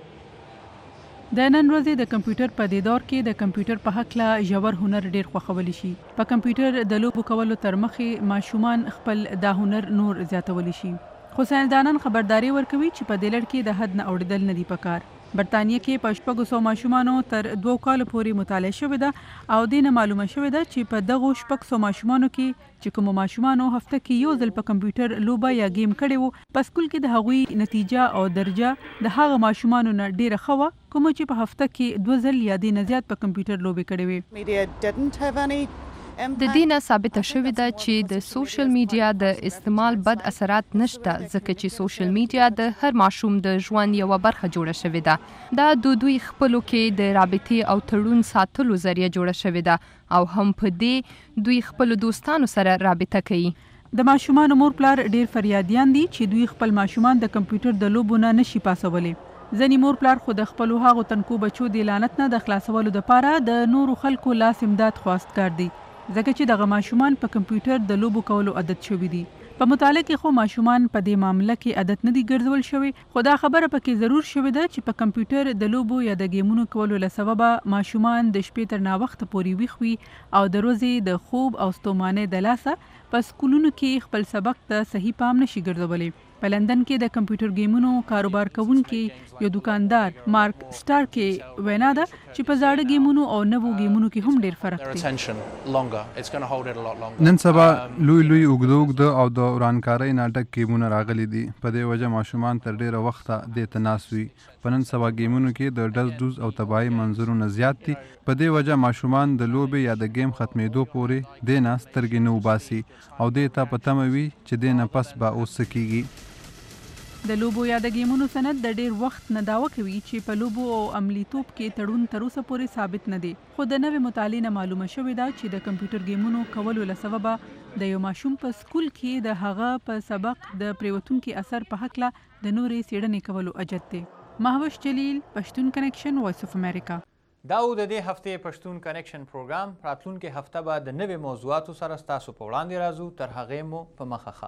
د نن ورځې د کمپیوټر په دې دور کې د کمپیوټر په هکله ژور هنر ډیر خوښولی شي. په کمپیوټر د لوبو کولو تر مخې ماشومان خپل دا هنر نور زیاتولی شي. خو ساینسدانان خبرداري ورکوي چې په دې لړ کې د حد نه اوړېدل نه دي پکار. برطانیه کې په 600 ماشومانو تر 2 کالو پورې مطالعه شوې ده او دې نه معلومه شوې ده چې په دغو 600 ماشومانو کې چې کومو ماشومانو هفته کې یو ځل په کمپیوټر لوبه یا گیم کړی وو په سکول کې د هغوی نتیجه او درجه د هغه ماشومانو نه ډیره ښه وه کوم چې په هفته کې 2 ځل یا دې نه زیات په کمپیوټر لوبې کړې وې. د دې نه ثابته شوې ده چې د سوشل میډیا د استعمال بد اثرات نشته ځکه چې سوشل میډیا د هر ماشوم د ژوند یوه برخه جوړه شوې ده. دا د دوی خپلو کې د رابطې او تړون ساتلو ذریعه جوړه شوې ده او هم په دې دوی خپلو دوستانو سره رابطه کوي. د ماشومانو مور پلار ډیر فریادیان دي چې دوی خپل ماشومان د کمپیوټر د لوبو نه نشي پاسولی. ځینې مور پلار خو د خپلو هغو تنکو بچو د لعنت نه د خلاصولو دپاره د نورو خلکو لاس امداد خواستګار دي ځکه چې دغه ماشومان په کمپیوټر د لوبو کولو عادت شوي دي. په مطالعه کې خو ماشومان په دې معامله کې عادت نه دي ګرځول شوي خو دا خبره پکې ضرور شوې ده چې په کمپیوټر د لوبو یا د گیمونو کولو له سببه ماشومان د شپې تر ناوخته پورې ویښ وي او د ورځې د خوب او ستومانۍ د لاسه په سکولونو کې خپل سبق ته صحیح پام نشي ګرځولی. په لندن کې د کمپیوټر گیمونو کاروبار کوونکي یو دکاندار مارک سټارکي وینا ده چې په زاړه گیمونو او نوو گیمونو کې هم ډیر فرق دی. نن سبا لوی اوږده او د ورانکارۍ ناټک گیمونه راغلي دي. په دې وجه ماشومان تر ډیره وخته دې ته ناست وي. په نن سبا گیمونو کې د ډز او تباہي منظرونه زیات دي. په دې وجه ماشومان د لوبې یا د گیم ختمېدو پورې دې نه سترګې نه وباسي او دې ته په تمه وي چې دې نه پس به اوس څه کیږي. د لوبو یا د گیمونو صنعت د ډیر وخت نه داوا کوي چې په لوبو او عملیتوب کې تړون تر اوسه پورې ثابت نه دی. خو د نوې مطالعې نه معلومه شوې ده چې د کمپیوټر گیمونو کولو له سببه د یو ماشوم په سکول کې د هغه په سبق د پریوتونکي اثر په هکله د نورې څېړنې کولو اجت دی. مهوش جلیل، پښتون کنیکشن، وایس اف امریکا. دا و د دې هفتې پښتون کنیکشن پروګرام. راتلونکې هفته به د نوې موضوعاتو سره ستاسو په وړاندې راځو. تر هغې مو په مخه ښه.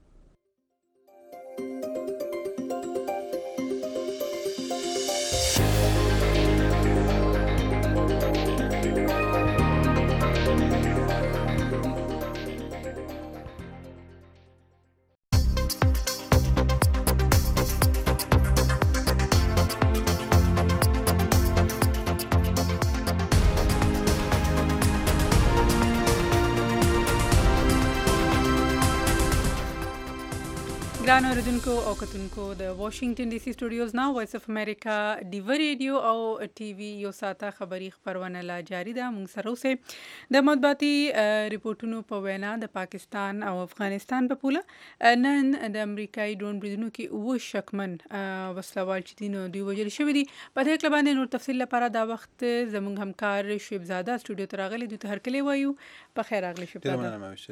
ګرانو اوریدونکو او کتونکو د واشنگټن ډي سي سټوډیوز نه وایس اف امریکا ډیو ریډیو او ټي وي یو ساته خبري خبرونه لا جاری ده. موږ سره اوسه د مطبوعاتي ریپورتونو په وینا د پاکستان او افغانستان په پوله نن د امریکایي ډرون بریدونو کې و شکمن وسلوال چې دینو دوی وجل شوې دي. په دې کې باندې نور تفصیل لپاره دا وخت زموږ همکار شیب زاده سټوډیو ته راغلی. دوی ته هرکلی وایو. په خیر راغلی شیب زاده.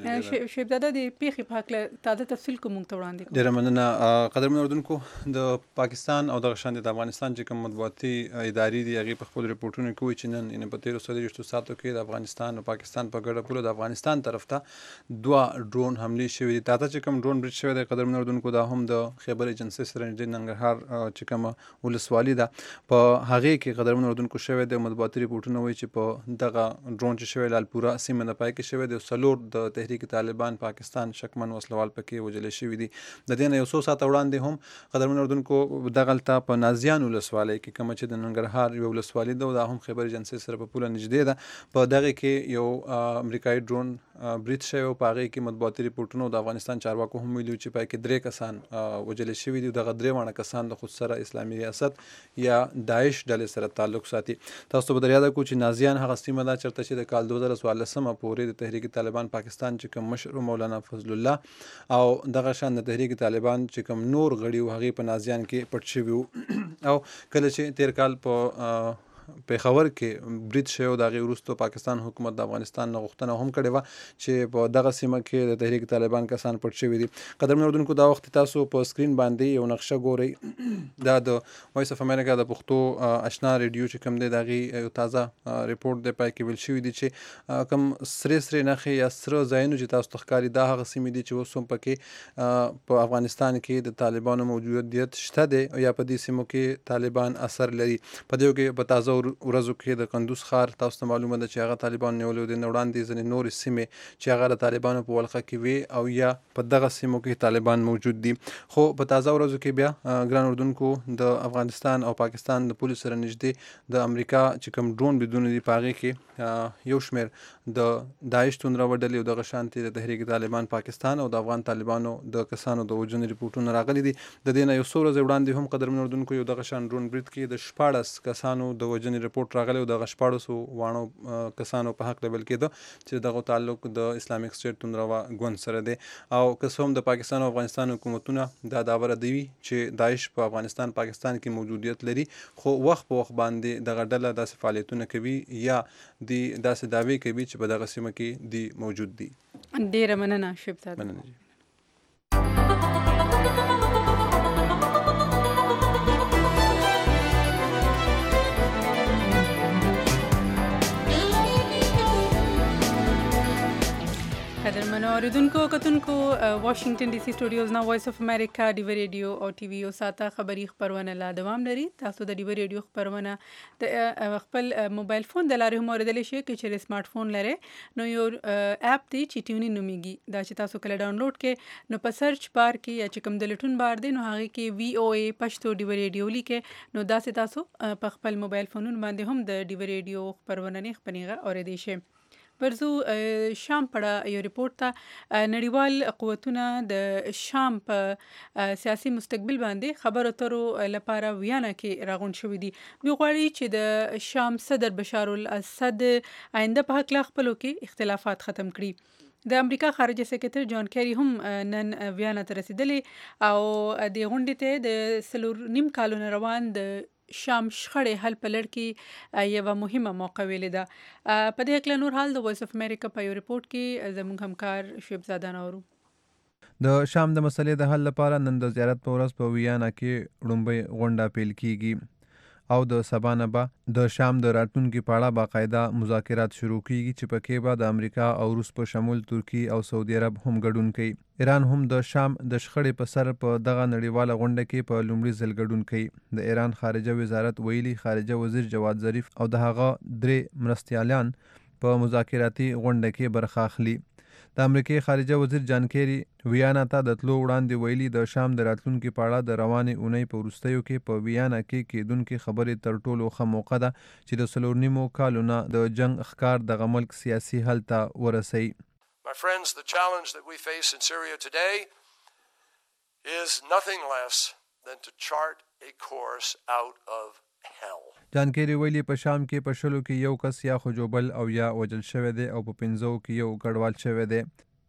شیب زاده د پیښې په اړه تازه تفصیل کوم ته وړاندې کوم. ډیره مننه قدرمن اوریدونکو. د پاکستان او د شاندې د افغانستان چې کوم مطبوعاتي ادارې دي هغه په خپل ریپورتونو کې وایي چې نن په 13 ساعتو کې د افغانستان او پاکستان په ګډه پوله د افغانستان طرف ته 2 ډرون حملې شوې دي. تاسو چې کوم ډرون برید شوی دی قدرمن اوریدونکو دا هم د خیبر ایجنسی سره نږدې ننګرهار چې کوم ولسوالي ده په هغه کې قدرمن اوریدونکو شوی دی. مطبوعاتي ریپورتونه وایي چې په دغه ډرون چې شوی لالپورا سیمه نه پای کې شوی دی. سلور د تحریک طالبان پاکستان شکمن وسلوال پکې وجل شوی دي. د دې نه 100 ساعت وړاندې هم قدرمن اوریدونکو دغلته په نازیان ولسوالۍ کې کوم چې د ننګرهار یو ولسوالۍ ده دا هم خیبر ایجنسی سره په پوله نږدې ده. په دغه کې یو امریکایي ډرون برید شوی او په هغې کې مطبوعاتي ریپورټونو د افغانستان چارواکو هم ویلي چې پای کې 3 کسان وژل شوي دي. دغه 3 واړه کسان د خود سره اسلامي ریاست یا داعش ډلې سره تعلق ساتي. تاسو به در یاده کو چې نازیان هغه سیمه ده چېرته چې د کال 2014 پورې د تحریک طالبان پاکستان چې کوم مشر مولانا فضل الله او دغه شان د تحریک طالبان چې کوم نور غړي و هغې په نازیان کې پټ شوي وو. او کله چې تیر کال په پیښور کې برید شوی او د هغې وروسته پاکستان حکومت د افغانستان نه غوښتنه هم کړې وه چې په دغه سیمه کې د تحریک طالبان کسان پټ شوي دي. قدرمن اوریدونکو دا وخت تاسو په سکرین باندې یو نقشه ګورئ. دا د وایس اف امریکا د پښتو اشنا ریډیو چې کوم دی د هغې یو تازه ریپورټ دی. پای کې ویل شوي دي چې کوم سرې نښې یا سره ځایونه چې تاسو ته ښکاري دا هغه سیمې دي چې اوس هم پکې په افغانستان کې د طالبانو موجودیت شته دی یا په دې سیمو کې طالبان اثر لري. په دې کې په تازه ورځو کې د کندوز ښار تاسو ته معلومه ده چې هغه طالبان نیولی و. د نه وړاندې ځینې نورې سیمې چې هغه د طالبانو په ولقه کې وي او یا په دغه سیمو کې طالبان موجود دي. خو په تازه ورځو کې بیا ګران اردوونکو د افغانستان او پاکستان د پولیسو سره نږدې د امریکا چې کوم ډرون بریدونه دي په هغې کې یو شمېر د داعش توندروه ډلې او دغه شانتې د تحریک طالبان پاکستان او د افغان طالبانو د کسانو د وژنې ریپورټونه راغلي دي. د دې نه 100 ورځې وړاندې هم قدرمن اردوونکو یو دغه شان ډرون برید کې د 14 کسانو د وژنې ریپورټ راغلی او دغه 14 واړو کسانو په حق لیبل کېده چې دغه تعلق د اسلامیک سټیټ توندروه ګوند سره دی. او که څه هم د پاکستان او افغانستان حکومتونه دا دعوه ردوي چې داعش په افغانستان پاکستان کې موجودیت لري خو وخت په وخت باندې دغه ډله داسې فعالیتونه کوي یا داسې دعوې کوي چې په دغه سیمه کې دی موجود دي. ډیره مننه شیب زاده. مننه جی. قدرمنو اوریدونکو کتونکو واشنگټن ډي سي سټوډیوز نا وایس اف امریکا ډیو ریډیو او ټي وي او ساته خبری خبرونه لا دوام لري. تاسو د ډیو ریډیو خبرونه د خپل موبایل فون د لارې هم اوریدلی شئ که چیرې سمارټ فون لرئ نو یو اپ دی چې ټیونین نومیږي. دا چې تاسو کله ډاونلوډ کې نو په سرچ بار کې یا چې کوم د لټون بار دی نو هغه کې وی او ای پښتو ډیو ریډیو لیکه نو دا چې تاسو په خپل موبایل فونون باندې هم د ډیو ریډیو خبرونه نه خپنیغه اوریدئ شئ. ورزو شام پړه یو ریپورت ته نړیوال قوتونه د شام په سیاسي مستقبل باندې خبرو اترو لپاره ویانا کې راغون شوې دي. دوی غواړي چې د شام صدر بشار الاسد آینده په حق لا خپلو کې اختلافات ختم کړي. د امریکا خارجه سکرټر جان کیری هم نن ویانا ته رسیدلی او د غونډې ته د سلور نیم کالونو روان د شام شخړې حل په لړ کې یوه مهمه موقع ویلې ده. په دې هکله نور حال د وایس اف امریکا په یو ریپورت کې زموږ همکار شعیب زاده نورو. د شام د مسلې د حل لپاره نن د زیارت په ورځ په ویانا کې لومړی غونډه پیل کیږي او د سبا نه به د شام د راتلونکي په اړه باقاعده مذاکرات شروع کیږي چې پکې به د امریکا او روس په شمول ترکی او سعودي عرب هم ګډون کوي. ایران هم د شام د شخړې په سر په دغه نړیواله غونډه کې په لومړي ځل ګډون کوي. د ایران خارجه وزارت ویلي خارجه وزیر جواد ظریف او د هغه درې مرستیالان په مذاکراتي غونډه کې برخه اخلي. د امریکای خارجه وزیر جان کیری ویانا ته د تلو وړاندې ویلي د شام د راتلونکي په اړه د روانې اونۍ په وروستیو کې په ویانا کې کېدونکې خبرې تر ټولو ښه موقع ده چې د څلور نیمو کالو نه د جنګ ښکار دغه ملک سیاسي حل ته ورسوي. My friends, the challenge that we face in Syria today is nothing less than to chart a course out of hell. جان کیری ویلي په شام کې په شلو کې یو کس یا خجوبل او یا وجل شوی دی او په 5 کې یو ګډوال شوی دی.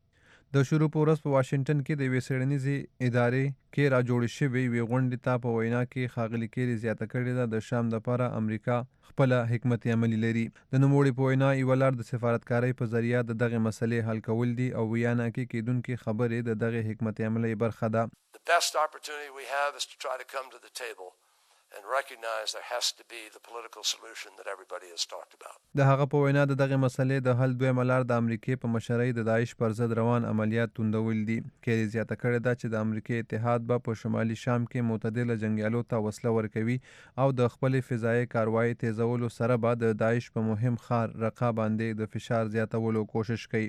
د شروع په ورځ په واشنگټن کې د یوې څېړنیزې ادارې کې را جوړې شوې یوې غونډې ته په وینا کې ښاغلي کیری زیاته کړې ده د شام دپاره امریکا خپله حکمت عملي لري. د نوموړي په وینا یوه لار د سفارتکارۍ په ذریعه د دغې مسلې حل کول دي او ویانا کې کېدونکې خبرې د دغې حکمت عملۍ برخه ده. The best opportunity we have is to try to come to the table and recognize there has to be the political solution that everybody has talked about. د هغه په وینا د دغه مسلې د حل دویمه لار د امریکای په مشرۍ د داعش پر ضد روان عملیات توندول دي. کیری زیاته کړې ده چې د امریکای اتحاد به په شمالي شام کې معتدله جنګیالو ته وسله ورکوي او د خپلې فضایي کاروایي تیزولو سره به د داعش په مهم ښار رقه باندې د فشار زیاتولو کوشش کوي.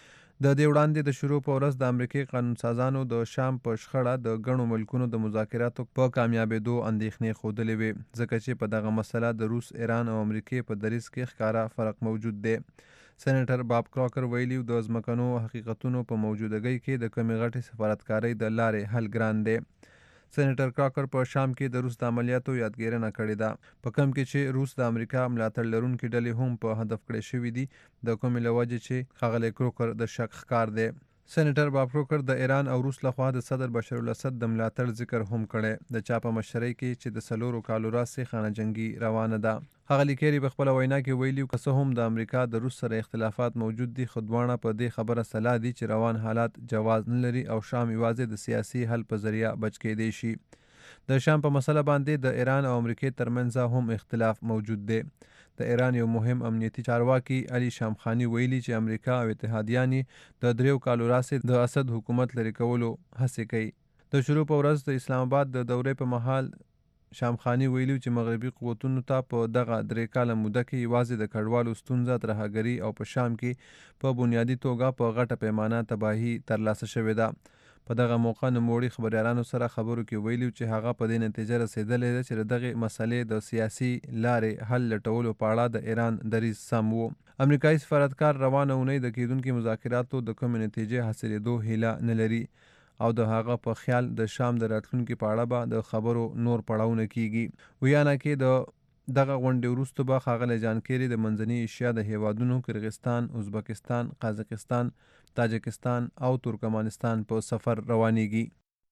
د دې وړاندې د شروع په ورځ د امریکای قانونسازانو د شام په شخړه د ګڼو ملکونو د مذاکراتو په کامیابېدو اندېښنې ښودلې وې ځکه چې په دغه مسله د روس، ایران او امریکای په دریځ کې ښکاره فرق موجود دی. سېنیټر باب کراکر ویلي د ځمکنو حقیقتونو په موجودګۍ کې د کمې غټې سفارتکارۍ د لارې حل ګران دی. سېنیټر کراکر په شام کې د روس د عملیاتو یادګیرنه کړې ده په کوم کې چې روس د امریکا ملاتړ لرونکي ډلې هم په هدف کړې شوي دي د کومې له وجې چې ښاغلی کروکر د شک ښکار دی. سېنیټر باب کروکر د ایران او روس لخوا د صدر بشار الاسد د ملاتړ ذکر هم کړی د چا په مشرۍ کې چې د 4 کالو راهیسې خانه جنګي روانه ده. ښاغلي کیری په خپله وینا کې ویلي که څه هم د امریکا د روس سره اختلافات موجود دي خو دواړه په دې خبره سلا دي چې روان حالات جواز نه لري او شام یوازې د سیاسي حل په ذریعه بچ کېدی شي. د شام په مسله باندې د ایران او امریکای ترمنځ هم اختلاف موجود دی. د ایران یو مهم امنیتي چارواکي علي شامخانی ویلي چې امریکا او اتحادیان د 3 کالو راهیسې د اسد حکومت لرې کولو هڅې کوي. د شروع په ورځ د اسلام آباد د دورې په مهال شامخانی ویلي چې مغربي قوتونو ته په دغه 3 کاله موده کې یوازې د کډوالو ستونزه، ترهګري او په شام کې په بنیادي توګه په غټه پیمانه تباهي ترلاسه شوې ده. په دغه موقع نوموړي خبریالانو سره خبرو کې ویلي چې هغه په دې نتیجه رسېدلی ده چې دغه مسلې د سیاسي لارې حل لټولو په اړه د ایران دریځ سم و. امریکایي سفارتکار روانه اونۍ د کېدونکي مذاکراتو د کومې نتیجې حاصلېدو هیله نه لري او د هغه په خیال د شام د راتلونکي په اړه به د خبرو نور پړاوونه کیږي. ویانا کې د دغه غونډې وروسته به ښاغلی جان کیری د منځني ایشیا د هیوادونو کرغستان، ازبکستان، قازقستان، تاجکستان او ترکمنستان په سفر روانیږي.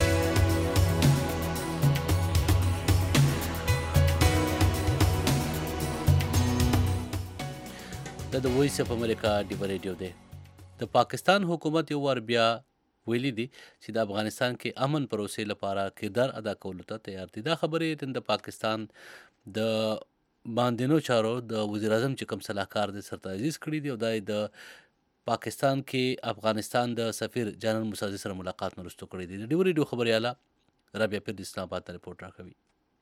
د وایس اف امریکا ډیو ریډیو دی. د پاکستان حکومت یو وار بیا ویلي دي چې د افغانستان کې امن پروسې لپاره کردار ادا کولو ته تیار دي. دا خبرې د پاکستان د باندینو چارو د وزیر اعظم چې کوم صلاحکار د سرتعزیز کړي دي او د پاکستان کې افغانستان د سفیر جانان موسازي سره ملاقات وروسته کړی دی. د ډیو ریډیو خبریاله رابعه پیر د اسلام آباد رپورټ راکوي.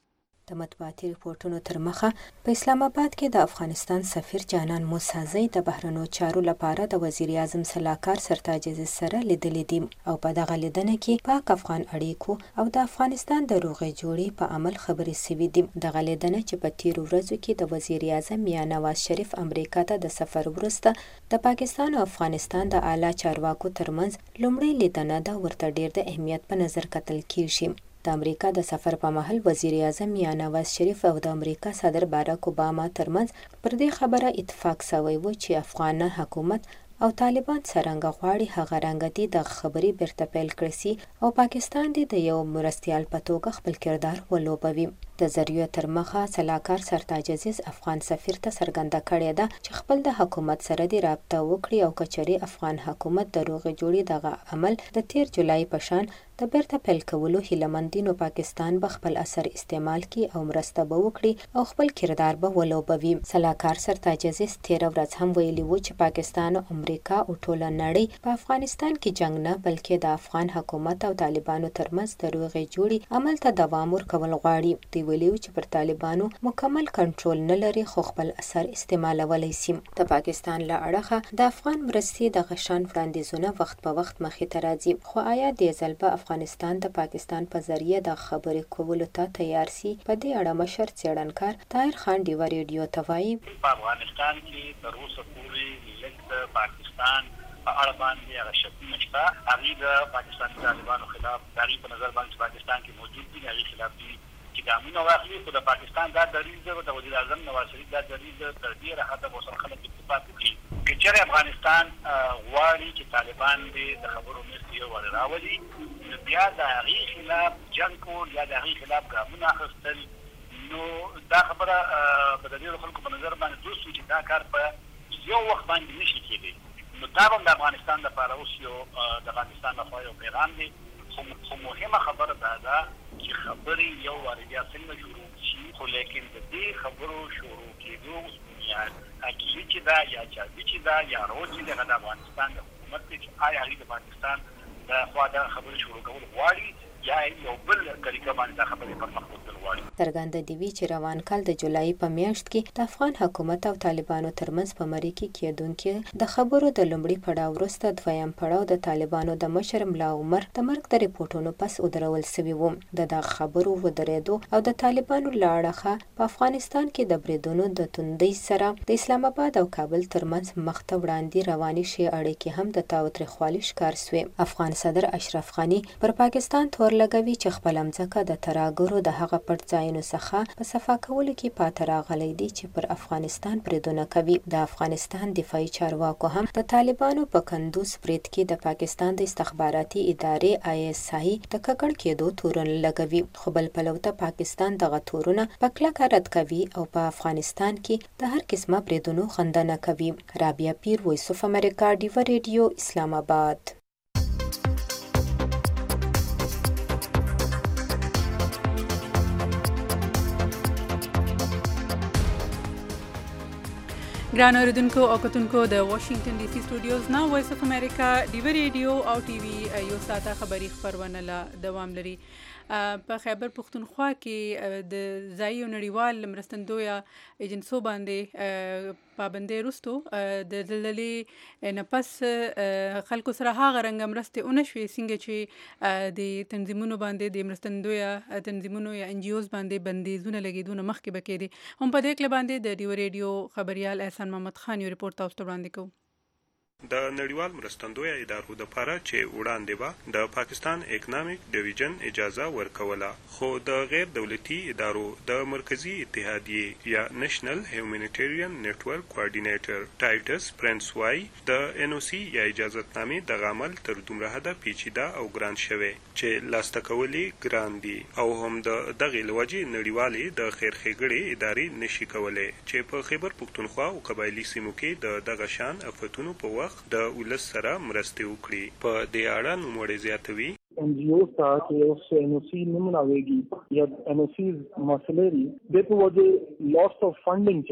د مطبوعاتي ریپورټونو تر مخه په اسلام آباد کې د افغانستان سفیر جانان موسازی د بهرنیو چارو لپاره د وزیر اعظم سلاکار سرتاج عزیز سره لیدلې دي او په دغه لیدنه کې پاک افغان اړیکو او د افغانستان د روغې جوړې په عمل خبرې شوې دي. دغه لیدنه چې په تیرو ورځو کې د وزیر اعظم یا نواز شریف امریکا ته د سفر وروسته د پاکستان او افغانستان د اعلی چارواکو ترمنځ لومړی لیدنه ده، ورته ډیر د اهمیت په نظر کتل کیږي. د امریکا د سفر په مهال وزیر اعظم یا نواز شریف او د امریکا صدر باراک اوباما ترمنځ پر دې خبره اتفاق شوی و چې افغان حکومت او طالبان څرنګه غواړي هغه رنګ دي د خبرې بیرته پیل کړي سي او پاکستان دې د یو مرستیال په توګه خپل کردار ولوبوي. د ذریعو تر مخه سلاکار سرتاج عزیز افغان سفیر ته څرګنده کړې ده چې خپل د حکومت سره دې رابطه وکړي او کچري افغان حکومت د روغې جوړې دغه عمل د 13 جولای په شان د بیرته پیل کولو هیلهمندینو پاکستان به خپل اثر استعمال کړي او مرسته به وکړي او خپل کردار به ولوبوي. سلاکار سرتاج عزیز 13 ورځ هم ویلي و چې پاکستان او امریکا او ټوله نړۍ په افغانستان کې جنگ نه بلکې د افغان حکومت او طالبانو ترمنځ د روغې جوړې عمل ته دوام ورکول غواړي. دی ویلي چې پر طالبانو مکمل کنټرول نه لري خو خپل اثر استعمالولی سي. د پاکستان له اړخه د افغان مرستې د غشان وړاندیزونه وخت په وخت مخې ته راځي، خو آیا دې ځل به افغانستان د پاکستان په ذریعه د خبرې کولو ته تیار سي؟ په دې اړه مشر څېړنکار طاهر خان ډیو ریډیو ته وایي په افغانستان کې تر اوسه پورې لږ د پاکستان په اړه باندې هغه شک نشته. هغوی د پاکستاني طالبانو خلاف د هغوی په نظر باندې پاکستان کې موجود دي، هغوی خلاف دي چې ګامونه واخلي. خو د پاکستان دا دریځ ده، د وزیر اعظم نواز شریف دا دریځ ده، تر ډېره حده به ورسره خلک اتفاق وکړي. که چېرې افغانستان غواړي چې طالبان دې د خبرو منځ یو ور راولي، نو بیا د هغوی خلاف جنګ کول یا د هغوی خلاف ګامونه اخیستل، نو دا خبره به د ډېرو خلکو په نظر باندې دوست وي چې دا کار په یو وخت باندې نشي کېدی. نو دا به د افغانستان لپاره اوس یو د افغانستان لخوا یو پیغام دی، خو مهمه خبره دا ده چې خبرې یو وار بیا څنګه شروع شي، خو لیکن د دې خبرو شروع کېدو بنیاد عقلي چې ده یا جادي چې ده یا روج چې ده د افغانستان د حکومت دی چې آیا هغوی د پاکستان د خوا دا خبرې شروع کول غواړي یا یو بل طریقه باندې دا خبرې پر مخ وړل غواړي. څرګنده دي چې روان کال د جولای په میاشت کې د افغان حکومت او طالبانو ترمنځ په مری کې کېدونکې د خبرو د لومړي پړاو وروسته دویم پړاو د طالبانو د مشر ملا عمر د مرګ د ریپورټونو پس ودرول سوي و. د دغه خبرو ودرېدو او د طالبانو له اړخه په افغانستان کې د بریدونو د توندۍ سره د اسلام آباد او کابل ترمنځ مخ ته وړاندې روانې شي اړیکې هم د تاوتریخوالي ښکار سوې. افغان صدر اشرف غني پر پاکستان تور لګوي چې خپل مځکه د تراګرو د هغه پټ ځایونو څخه په صفا کولو کې پاتې راغلی دی چې پر افغانستان بریدونه کوي. د افغانستان دفاعي چارواکو هم د طالبانو په کندوز برید کې د پاکستان د استخباراتي ادارې ISI د ککړ کېدو تورن لګوي، خو بل پلو ته پاکستان دغه تورونه په کلکه رد کوي او په افغانستان کې د هر قسمه بریدونو خندنه کوي. رابعه پیر، وایس اف امریکا، ډیو ریډیو، اسلام آباد. ګران اوریدونکو او کتونکو د واشنگټن ډي سي سټوډیوز نه وایس اف امریکا ډیو ریډیو او ټي وي یو ساعته خبري خبرونه لا دوام لري. په خیبر پختونخوا کې د ځایي نړیوال مرستندویه ایجنسو باندې پابندۍ وروستو د زلزلې نه پس خلکو سره هغه رنګه مرستې ونه شوې څنګه چې د تنظیمونو باندې د مرستندویه تنظیمونو یا NGOs باندې بندیزونه لګېدونه مخکې به کېدې. هم په دې کله باندې د ډیو ریډیو خبریال احسان محمد خان یو ریپورټ تاسو ته وړاندې کوو. د نړیوال مرستندویه ادارو د لپاره چې وړاندې به د پاکستان اکنامک ډیویژن اجازه ورکوله، خو د غیر دولتي ادارو د مرکزی اتحادیې یا نېشنل هیومانیټیرین نیټورک کوارډینیټر ټایټس پرنس وای د NOC یا اجازهتنامې د عمل تر دومره حده پیچیده او ګران شوی چې لاسته کولې ګران دي او هم د دغې له وجې نړیوالې د خیر ښېګړې ادارې نشي کولی چې په خیبر پښتونخوا او قبایلي سیمو کې د دغه شان افتونو په وخت د ولس سره مرستې وکړي. په دې اړه نوموړی زیاتوي NGO ته چې اوس NOC نه مناويږي یا NOC مسلې د په وجه لاس اف فندینګ چې دا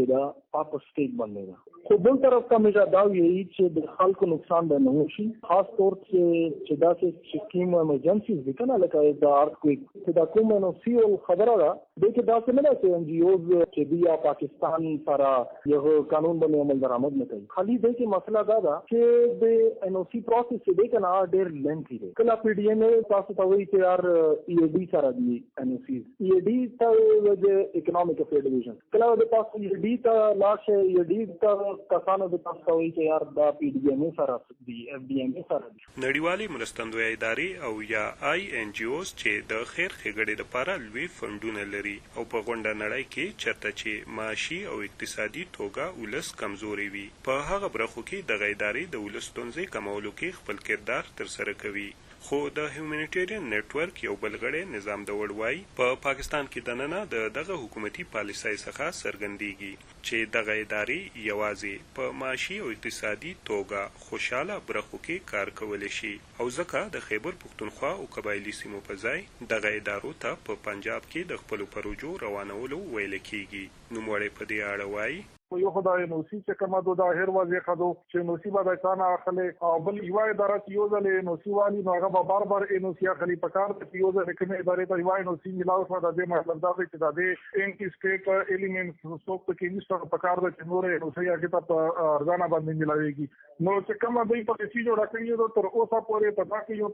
پاک سټیټ باندې خو بل طرف ته مې دا ویلي چې د خلکو نقصان به نه وشي، خاص طور چې دا چې کوم ایمرجنسیز دي کنه لکه د ارتکویک چې دا کوم نو سیول خبره ده د کې دا څه نه ده چې ان جی اوز چې بیا پاکستان سره یو قانون باندې عمل درآمد نه کوي. خالي د کې مسله دا ده چې د ان او سی پروسس دې کنه ډېر لینتي دی. کله پی ډی ایم تاسو ته وایي چې یار ای ای ډی سره دی ان او سی ای ای ډی ته د اکونومیک افیر ډیویژن کله د تاسو ای ای ډی ته لاشه ای ای ډی ته کسانو د تاسو ته وایي چې یار دا پی ډی ایم سره دی اف ډی ایم سره دی. نړیوالې مرستندویه ادارې او یا آی ان جی اوز چې د خیر ښېګړې لپاره لوی فنډونه لري او په غونډه نړۍ کې چېرته چې معاشي او اقتصادي توګه ولس کمزوري وي، په هغه برخو کې دغه ادارې د ولس ستونزې کمولو کې خپل کردار ترسره کوي. خو د هیومانیټیرین نیټورک یو بل غړی نظام داوړ وایي په پاکستان کې دننه دغه حکومتي پالیسۍ څخه څرګندېږي چې دغه ادارې یوازې په معاشي او اقتصادي توګه خوشحاله برخو کې کار کولی شي او ځکه د خیبر پښتونخوا او قبایلي سیمو په ځای دغه ادارو ته په پنجاب کې د خپلو پروژو روانولو ویل کېږي. نوموړی په دې اړه وایي یو خدای نو سی چې کومه دوه د هر واځي خدو چې نو سی باندې کانا اخلي او بل یو اداره چې یو ځلې نو سی والی نو هغه بار بار نو سی اخلي پکار ته یو ځلې کومه ادارې ته یو نو سی ملاو شو د دې مطلب دا چې د دې انټي سټیټ الیمنټس څوک کې نشته پکار د چې نور نو سی هغه ته ارزانه باندې ملاويږي. نو چې کومه دوی په دې جوړه کړی نو تر اوسه پورې په دا کې یو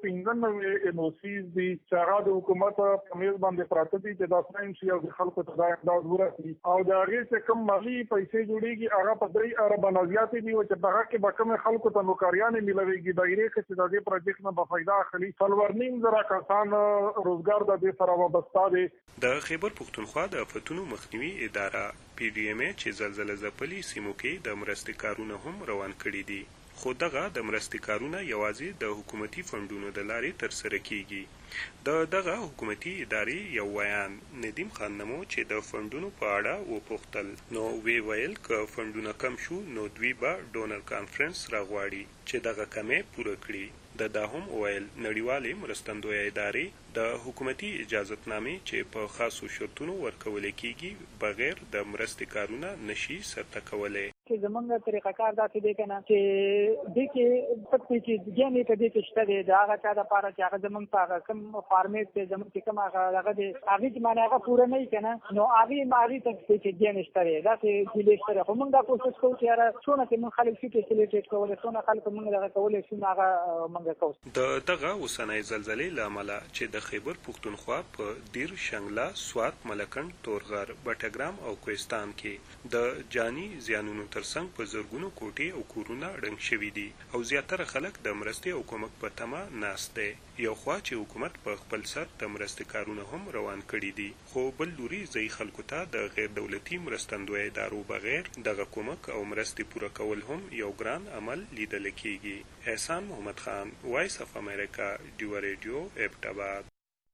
95 نو سی دي چې هغه د حکومت په میز باندې پراته دي چې دا ساين شي او خلکو ته دا ضرورت او دا هغه چې کوم مالي پیسې جوړيږي هغه په درې ارب نازياتي دي چې هغه کې به کوم خلکو ته نوکریان ملويږي دایره کې چې د دې پروجیکټ نه به فائدہ اخلي. څلورنیم زره کسان روزګار د دې سره وابسته دي. د خیبر پښتونخوا د آفتونو مخنیوي اداره پی ډی ایم چې زلزلې ځپلي سیمو کې د مرستې کارونه هم روان کړي دي، خو دغه د مرستې کارونه یوازې د حکومتي فنډونو د لارې ترسره کیږي. دغه حکومتي ادارې یو ویان ندیم خان نمو چې د فنډونو په اړه وپوښتل نو وی ویل که فنډونه کم شو نو دوی به ډونر کانفرنس راغواړي چې دغه کمې پوره کړي. دا هم ویل نړیوالې مرستندویه ادارې د حکومتي اجازتنامې چې په خاصو شرطونو ورکول کیږي بغیر د مرستې کارونه نشي سرته کولای. چې زمونږ طریقه کار داسې دی کنه چې د کې پټې چې ګنې په دې کې شته دی دا هغه چا د پاره چې هغه زمونږ په کوم فارمیټ ته زمونږ چې کوم هغه دی هغه چې معنی هغه پوره نه کنه نو هغه ماري ته چې ګنې شته دی دا چې ګلې شته خو موږ دا کوشش کوو چې هر څونه چې موږ خلک شي فیسیلیټیټ کول څونه خلک موږ دغه کولای شو هغه موږ کوو. دغه اوسنۍ زلزلې له امله چې د خیبر پښتونخوا په دیر شنګله سوات ملکنډ تورغر بټګرام او کوهستان کې د جاني زیانونو ترڅنګ په زرګونو کوټې او کورونه ړنګ شوي دي او زیاتره خلک د مرستې او کومک په تمه ناست دی. یو خوا چې حکومت په خپل سر د مرستې کارونه هم روان کړي دي، خو بل لوري ځایي خلکو ته د غیر دولتي مرستندویه ادارو بغیر دغه کومک او مرستې پوره کول هم یو ګران عمل لیدل کیږي. احسان محمد خان، وایس اف امریکا، ډیو ریډیو، ایبټ آباد.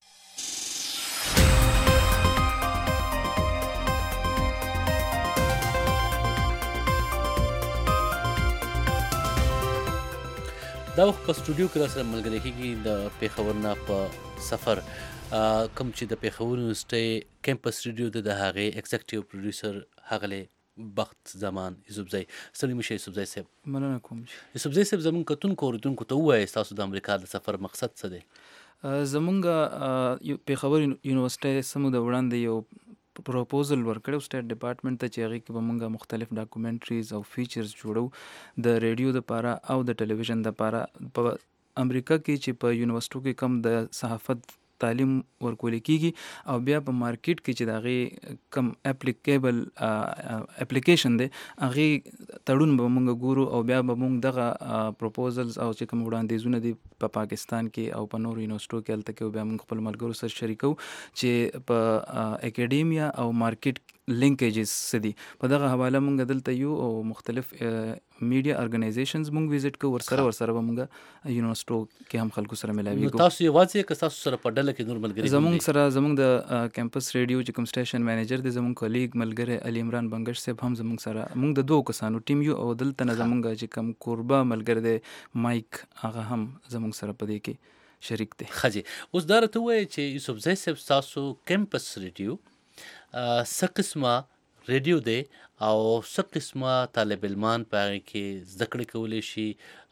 دا وخت په سټوډیو کې راسره ملګری کېږي د پیښور نه په سفر کوم چې د پیښور یونیورسټۍ کیمپس سټوډیو د هغې ایگزیکټیو پروډیوسر ښاغلی بخت زمان یوسفزی. ستړي مه شئ یوسفزی صاحب. مننه کوم. یوسفزی صاحب زموږ کتونکو اورېدونکو ته ووایئ ستاسو د امریکا د سفر مقصد څه دی؟ زمونږ پیښور یونیورسټۍ سمو د وړاندې یو پروپوزل ورکړو سټیټ ډپارټمنټ ته چې هغې کې به مونږ مختلف ډاکومنټریز او فیچرز جوړو د ریډیو دپاره او د ټلویزیون دپاره. په امریکا کې چې په یونیورسټو کې کم د صحافت تعلیم ورکول کیږي او بیا په مارکیټ کې چې د هغې کم اپلیکیبل اپلیکیشن دی هغې تړون به مونږ ګورو او بیا به مونږ دغه پروپوزلز او چې کوم وړاندیزونه دي په پاکستان کې او په نورو یونیورسټو کې هلته کې بیا مونږ خپل ملګرو سره شریکو چې په اکیډیمیا او مارکیټ لینکیجز څه دي. په دغه حواله مونږ دلته یو او مختلف میډیا ارګنایزیشنز مونږ وزټ کوو ورسره به مونږ یونیورسټو کې هم خلکو سره ملاویږو. نو تاسو یوازې که تاسو سره په ډله کې نور ملګري زمونږ سره زمونږ د کیمپس ریډیو چې کوم سټیشن مینیجر دی زمونږ کلیګ ملګری علي عمران بنګش صاحب هم زمونږ سره مونږ د دوه کسانو ټیم یو او دلته نه زمونږ چې کوم کوربه ملګری دی مایک هغه هم زمونږ سره په دې کې شریک دی. ښه جی اوس دا راته ووایئ چې یوسفزی صاحب ستاسو کیمپس ریډیو څه قسمه ریډیو دی او څه قسمه طالب علمان په هغې کې زده کړې کولی شي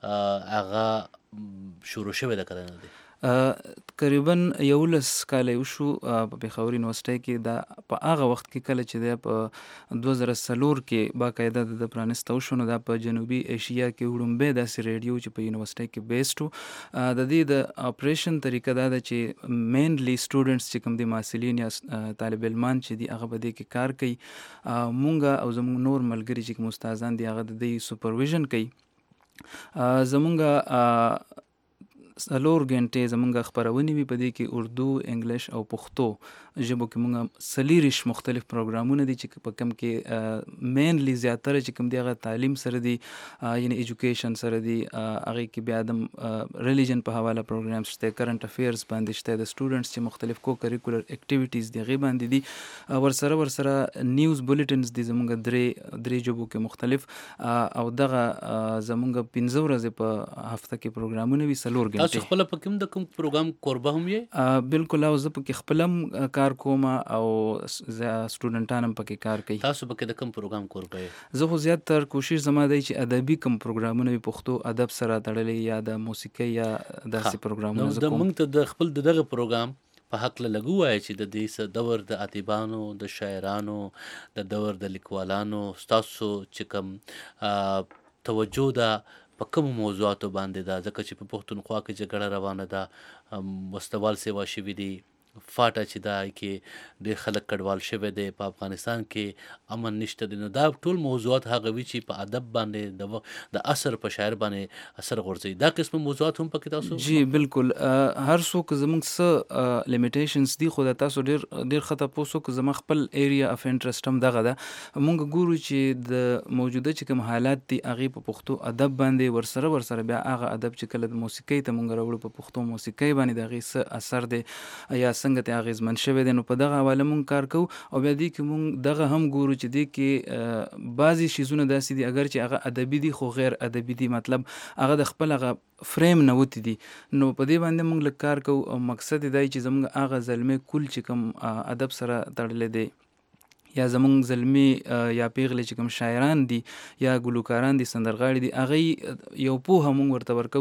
هغه شروع شوې ده که نه دی؟ تقریبا 11 کاله وشو په پېښور یونیورسټۍ کې. دا په هغه وخت کې کله چې دی په 2004 کې باقاعده د پرانسته وشو، نو دا په جنوبي ایشیا کې وړومبی داسې ریډیو چې په یونیورسټۍ کې بیسډ و. د دې د اپریشن طریقه دا ده چې مینلی سټوډنټس چې کوم دي محصلین یا طالب علمان چې دي هغه په دې کې کار کوي. مونږ او زموږ نور ملګري چې کوم استادان دي هغه د دې سوپرویژن کوي. زمونږ 4 غنټې زمونږ خپرونې وي، په دې کې اردو، انګلیش او پښتو ژبو کې مونږ 40 مختلف پروګرامونه دي چې په کوم کې مینلی زیاتره چې کوم دی هغه تعلیم سره دي، یعنی ایجوکیشن سره دي. هغې کې بیا د ریلیجن په حواله پروګرام شته، کرنٹ افیرز باندې شته، د سټوډنټس چې مختلف کو کریکولر اکټیویټیز دي هغې باندې دي. ورسره نیوز بولیټنز دي زمونږ درې ژبو کې مختلف، او دغه زمونږ 15 ورځې په هفته کې پروګرامونه وي 4 غنټې. تاسو خپله په کوم د کوم پروګرام کوربه هم یې؟ بالکل، او زه پکې خپله هم کار کوم او سټوډنټان هم پکې کار کوي. تاسو پکې د کوم پروګرام کوربه یې؟ زه خو زیاتر کوشش زما دی چې ادبي کوم پروګرامونه وي پښتو ادب سره تړلي، یا د موسیقۍ یا داسې پروګرامونه زه کوم. موږ ته د خپل دغه پروګرام په حقله لږ ووایه چې د دې دور د ادیبانو، د شاعرانو، د دور د لیکوالانو ستاسو چې کوم توجه ده په کومو موضوعاتو باندې ده؟ ځکه چې په پښتونخوا کې جګړه روانه ده، وسلوال سیوا شوي دي، فاټه چې ده کې ډېر خلک کډوال شوی دی، په افغانستان کې امن نشته دی. نو دا ټول موضوعات هغه وي چې په ادب باندې د اثر په شاعر باندې اثر غورځوي. دا قسم موضوعات هم پکې تاسو؟ جی بالکل، هر څوک زموږ څه لیمیټیشنز دي، خو دا تاسو ډېر ښه تپوس وکړو. زما خپل ایریا اف انټرسټ هم دغه ده. مونږ ګورو چې د موجوده چې کوم حالات دي هغې په پښتو ادب باندې ورسره بیا هغه ادب چې کله د موسیقۍ ته مونږ راوړو په پښتو موسیقۍ باندې د هغې څه اثر دی یا څنګه ته اغیزمن شوی دی، نو په دغه حواله مونږ کار کوو. او بیا دې کې مونږ دغه هم ګورو چې دې کې بعضې شیزونه داسې دي اگر چې هغه ادبي دي خو غیر ادبي دي، مطلب هغه د خپل هغه فریم نه وتې دي. نو په دې باندې مونږ لږ کار کوو، او مقصد یې دی چې زمونږ هغه زلمې کل چې کوم ادب سره تړلی دی یا زمونږ زلمی یا پیغلې چې کوم شاعران دي یا ګلوکاران دي، سندرغاړي دي، هغه یو پوهه مونږ ورته ورکو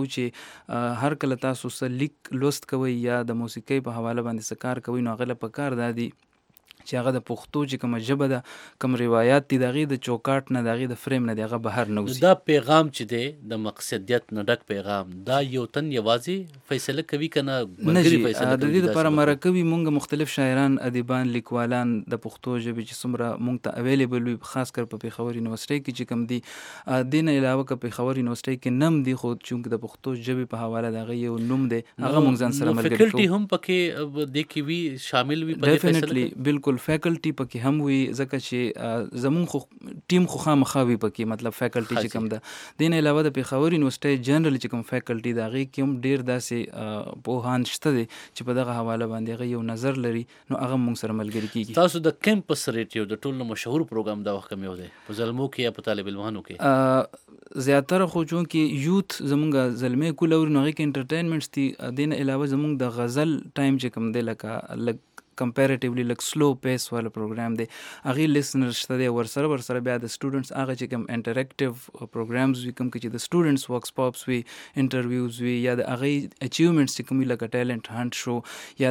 چې هر کله تاسو څه لیک لوست کوئ یا د موسیقۍ په حواله باندې څه کار کوئ، نو هغه له پکار دا دي چې هغه د پښتو چې کومه ژبه ده، کوم روایات دي، د هغې د چوکاټ نه، د هغې د فریم نه دی هغه بهر نه وځي. دا پیغام چې دی د مقصدیت نه ډک پیغام، دا یو تن یوازې فیصله کوي که نه ملګري فیصله کوي؟ د دې دپاره مرکه وي، مونږ مختلف شاعران، ادیبان، لیکوالان د پښتو ژبې چې څومره مونږ ته اویلیبل وي، خاص کر په پېښور یونیورسټۍ کې چې کوم دي. دې نه علاوه که پېښور یونیورسټۍ کې نم دي، خو چونکې د پښتو ژبې په حواله د هغه یو نوم دی، هغه مونږ ځان سره ملګري کوو. فیکلټي هم پکې دې کې وي، شامل وي په دې فیصله کې؟ بالکل، فیکلټي پکې هم وي، ځکه چې زمونږ خو ټیم خو خامخا وي پکې، مطلب فیکلټي چې کوم ده. دې نه علاوه د پېښور یونیورسټۍ جنرال چې کوم فیکلټي ده هغې کې هم ډېر داسې پوهان شته دي چې په دغه حواله باندې هغه یو نظر لري، نو هغه مونږ سره ملګري کېږي. تاسو د کیمپس ریډیو د ټولو مشهور پروګرام دا وخت کوم یو دی په زلمو کې یا په طالب علمانو کې؟ زیاتره خو چونکې یوت زمونږ زلمې کول اوري، نو هغې کې انټرټینمنټس دي. دې نه علاوه زمونږ د غزل ټایم چې کوم دی لکه لږ کمپیریټیولی لږ سلو پیس والا پروګرام دی، هغې لیسنر شته دی. ورسره بیا د سټوډنټس هغه چې کوم انټریکټیو پروګرامز وي، کوم کې چې د سټوډنټس ورکس پاپس وي، انټرویوز وي، یا د هغې اچیومنټس چې کوم وي لکه ټیلنټ هنټ شو، یا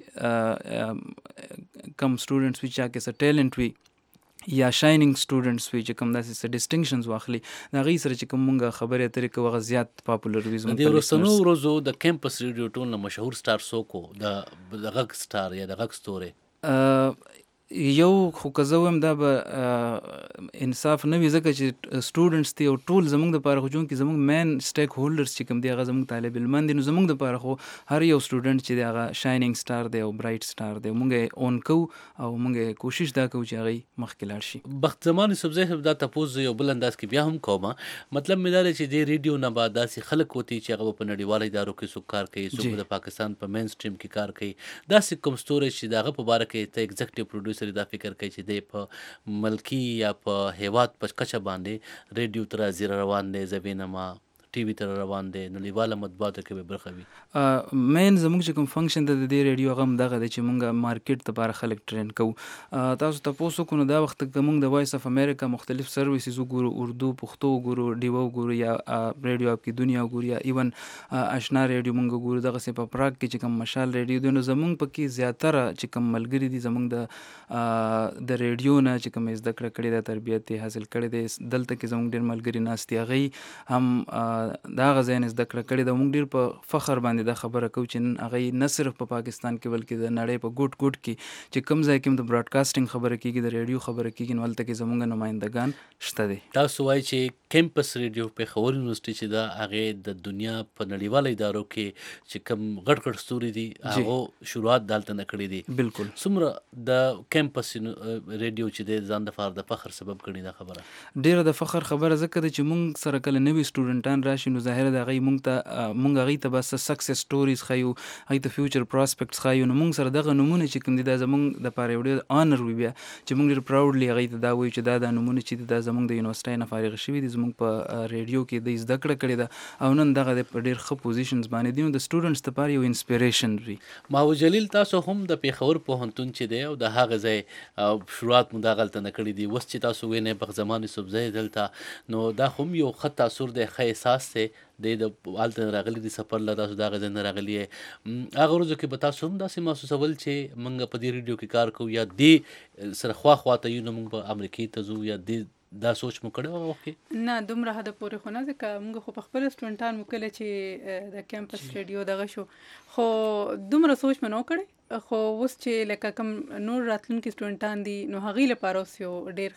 داسې کم سټوډنټس وي چې هغه کې څه ټیلنټ وي، یا شایننګ سټوډنټس وي چې کوم داسې څه ډسټینکشنز واخلي، د هغې سره چې کوم مونږ خبرې اترې کوو هغه زیات پاپولر وي. د دې وروستنو ورځو د کیمپس ریډیو ټول نه مشهور سټار څوک و؟ د غږ سټار یا د غږ ستوری؟ یو خو که زه وایم دا به انصاف نه وي، ځکه چې سټوډنټس دي او ټول زموږ دپاره، خو چونکې زموږ مین سټیک هولډرز چې کوم دي هغه زموږ طالب علمان دي، نو زموږ دپاره خو هر یو سټوډنټ چې دی هغه شایننګ سټار دی او برایټ سټار دی. مونږ یې اون کوو او مونږ یې کوشش دا کوو چې هغې مخکې لاړ شي. بخت زمان یوسفزی صاحب، دا تپوس یو بل انداز کې بیا هم کوم، مطلب مې دا دی چې دې ریډیو نه بعد داسې خلک وتي چې هغه په نړیوالو ادارو کې څوک کار کوي، څوک د پاکستان په مین سټریم کې کار کوي، داسې کوم ستوری چې د هغه په باره کې ته ایګزیکټیو پروډیوسر دا فکر کوي چې دی په ملکی یا په هیواد په کچه باندې ریډیو تر ازیره روان دی، زه وینم ټي وي ته روان دی نړیواله مطبوعاتو کې به برخه وي. مین زموږ چې کوم فنکشن د دې ریډیو هغه هم دغه دی چې مونږ مارکیټ لپاره خلک ټرین کوو. تاسو تپوس وکړو نو دا وخت که مونږ د وایس اف امریکا مختلف سرویسز وګورو، اردو، پښتو وګورو، ډیوه وګورو یا ریډیو آپ کی دنیا وګورو یا ایون اشنا ریډیو مونږ وګورو، دغسې په پراګ کې چې کوم مشال ریډیو دی نو زمونږ پکې زیاتره چې کوم ملګري دي زمونږ د ریډیو نه چې کوم زده کړه کړې ده، تربیت یې حاصل کړی دی، دلته کې زمونږ ډېر ملګري ناست دي، هغوی هم د هغه ځای نه زده کړه کړې ده. مونږ ډېر په فخر باندې دا خبره کوو چې نن هغوی نه صرف په پاکستان کې بلکې د نړۍ په ګوټ ګوټ کې چې کوم ځای کې هم د براډکاسټینګ خبره کېږي، د ریډیو خبره کېږي، نو هلته کې زمونږ نمایندګان شته دي. تاسو وایي چې کیمپس ریډیو پېښور یونیورسټي چې ده هغې د دنیا په نړیواله ادارو کې چې کوم غټ غټ ستوري دي هغو شروعات دلته نه کړی دي. بالکل. څومره د کیمپس ریډیو چې دی ځان دپاره د فخر سبب کړي دا خبره؟ ډېره د فخر خبره ځکه ده چې مونږ سره کله نوي سټوډنټان راشي نو ظاهره د هغوی مونږ هغوی ته به څه سکسس سټوریز ښیو، هغوی ته فیوچر پراسپیکټس ښیو، نو مونږ سره دغه نومونه چې کوم دي دا زمونږ دپاره یو ډېر آنر وي بیا چې مونږ ډېر پراوډلی هغوی ته دا وایو چې دا نومونه چې دي دا زمونږ د یونیورسټۍ نه فارغ شوي دي، زمونږ په ریډیو کې دوی زده کړه کړې ده او نن دغه په ډېر ښه پوزیشنز باندې دي، نو د سټوډنټس دپاره یو انسپیریشن وي. محمود جلیل، تاسو هم د پېښور پوهنتون چې دی او د هغه ځای شروعات مو دغلته نه کړي دي، اوس چې تاسو وینئ بغزمان یوسفزی دلته، نو دا هم یو ښه تاثر دی، ښه احساس دی د هلته نه راغلي دي، سفر له تاسو دغه ځای نه راغلي یې. هغه ورځو کې به تاسو هم داسې محسوسول چې موږ په دې ریډیو کې کار کوو یا دې سره خوا ته یو، نو موږ به امریکې ته ځو یا دې دا سوچ مو کړی هغه وخت کې؟ نه، دومره حده پورې خو نه، ځکه موږ خو په خپله سټوډنټان مو کله چې د کیمپس ریډیو دغه شو خو دومره سوچ مې نه و کړی، خو اوس چې لکه کوم نور راتلونکي سټوډنټان دي نو هغوی لپاره اوس یو ډېر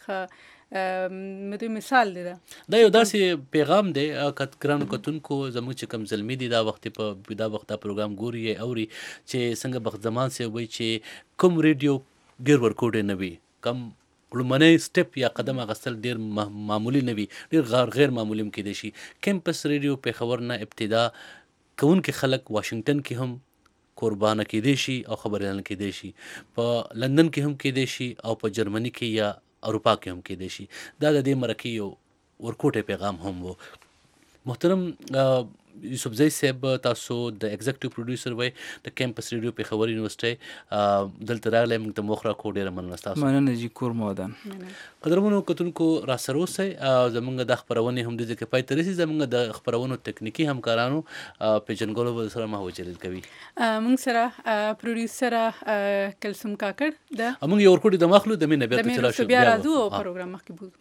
ښه مثال دی. دا یو داسې پیغام دی ګرانو کتونکو زموږ چې کوم زلمي دي دا وخت دا پروګرام ګوري یې اوري چې څنګه بختزمان صاحب وایي چې کوم ریډیو ډېر ورکوډی نه وي، کم لومړنی سټپ یا قدم اخیستل ډېر معمولي نه وي، ډېر غیر معمولي هم کیدای شي. کیمپس ریډیو پېښور نه ابتدا کوونکي خلک واشنګټن کې هم قربانه کیدای شي او خبریالان کیدای شي، په لندن کې هم کیدای شي او په جرمني کې یا اروپا کې هم کیدای شي. دا د دې مرکې یو ورکوټی پیغام هم و. محترم یوسفزی صاحب، تاسو د ایگزیکټیو پروډیوسر وای د کیمپس ریډیو پېښور یونیورسټۍ، دلته راغلی موږ ته موخ راکړو، ډېره مننه ستاسو. مننه جي، کور مو ودان. قدرمنو کتونکو راسره اوسئ، زموږ د خپرونې هم دې ځای کې پای ته رسي. زموږ د خپرونو تکنیکي همکارانو پېژنګلو به سره محمود جلیل کوي، موږ سره پروډیوسره کلثوم کاکړ ده، موږ یو ورکوټي دم اخلو، د مینه بیا ته چلا شو، بیا راځو او پروګرام مخکې بوځو.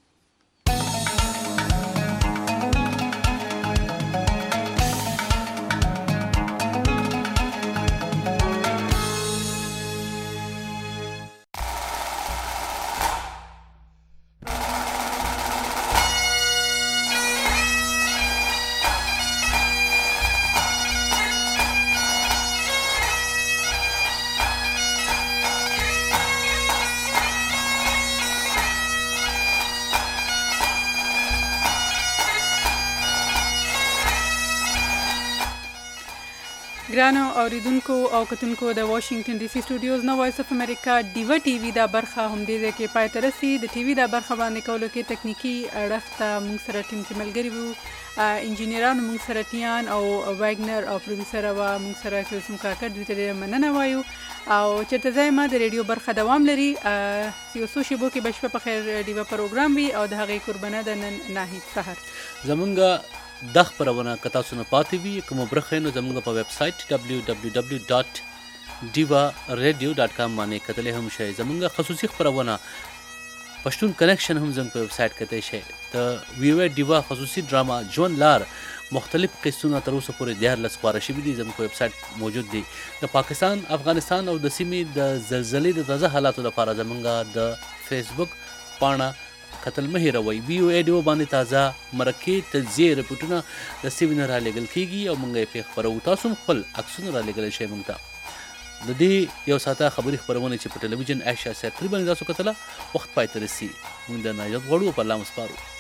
ګرانو اوریدونکو او کتونکو د واشنگټن ډي سي سټوډیوز نو وایس اف امریکا ډیوه ټي وي دا برخه هم دې ځای کې پای ته رسي. د ټي وي دا برخه باندې کولو کې تکنیکی اړخ ته موږ سره ټیم کې ملګري وو، انجینرانو موږ سره ټیان او ویګنر او پروډوسر وا موږ سره کلثوم کاکړ، دوی ته مننه وایو. او چېرته ځای ما د ریډیو برخه دوام لري، یو څو شیبو کې به شپه په خیر ډیوه پروګرام وي او د هغې قربانه د نن ناهید سحر. زمونږ دا خپرونه که تاسو نه پاتې وي کومه برخه نو زموږ په ویب سایټ www.divaradio.com باندې کتلی هم شئ. زموږ خصوصي خپرونه پښتون کنیکشن هم زموږ په ویب سایټ کتلی شئ. د ویو ډیوا خصوصي ډراما ژوند لار مختلف قصونه تر اوسه پورې 14 خپاره شوي دي، زموږ په ویب سایټ موجود دي. د پاکستان، افغانستان او د سیمې د زلزلې د تازه حالاتو لپاره زموږ د فیسبوک پاڼه کتل مه هېروئ. ویو ایډیو باندې تازه مرکې، تجزیې، رپوټونه د سیمې نه رالېږل کېږي او موږ یې پرې خپروو. تاسو هم خپل عکسونه رالېږلی شئ موږ ته. د دې یو ساعته خبري خپرونه چې په ټلویزیون ایشیا ساتري باندې تاسو کتله، وخت پای ته رسي. موږ د نایجات غواړو، په الله مو سپارو.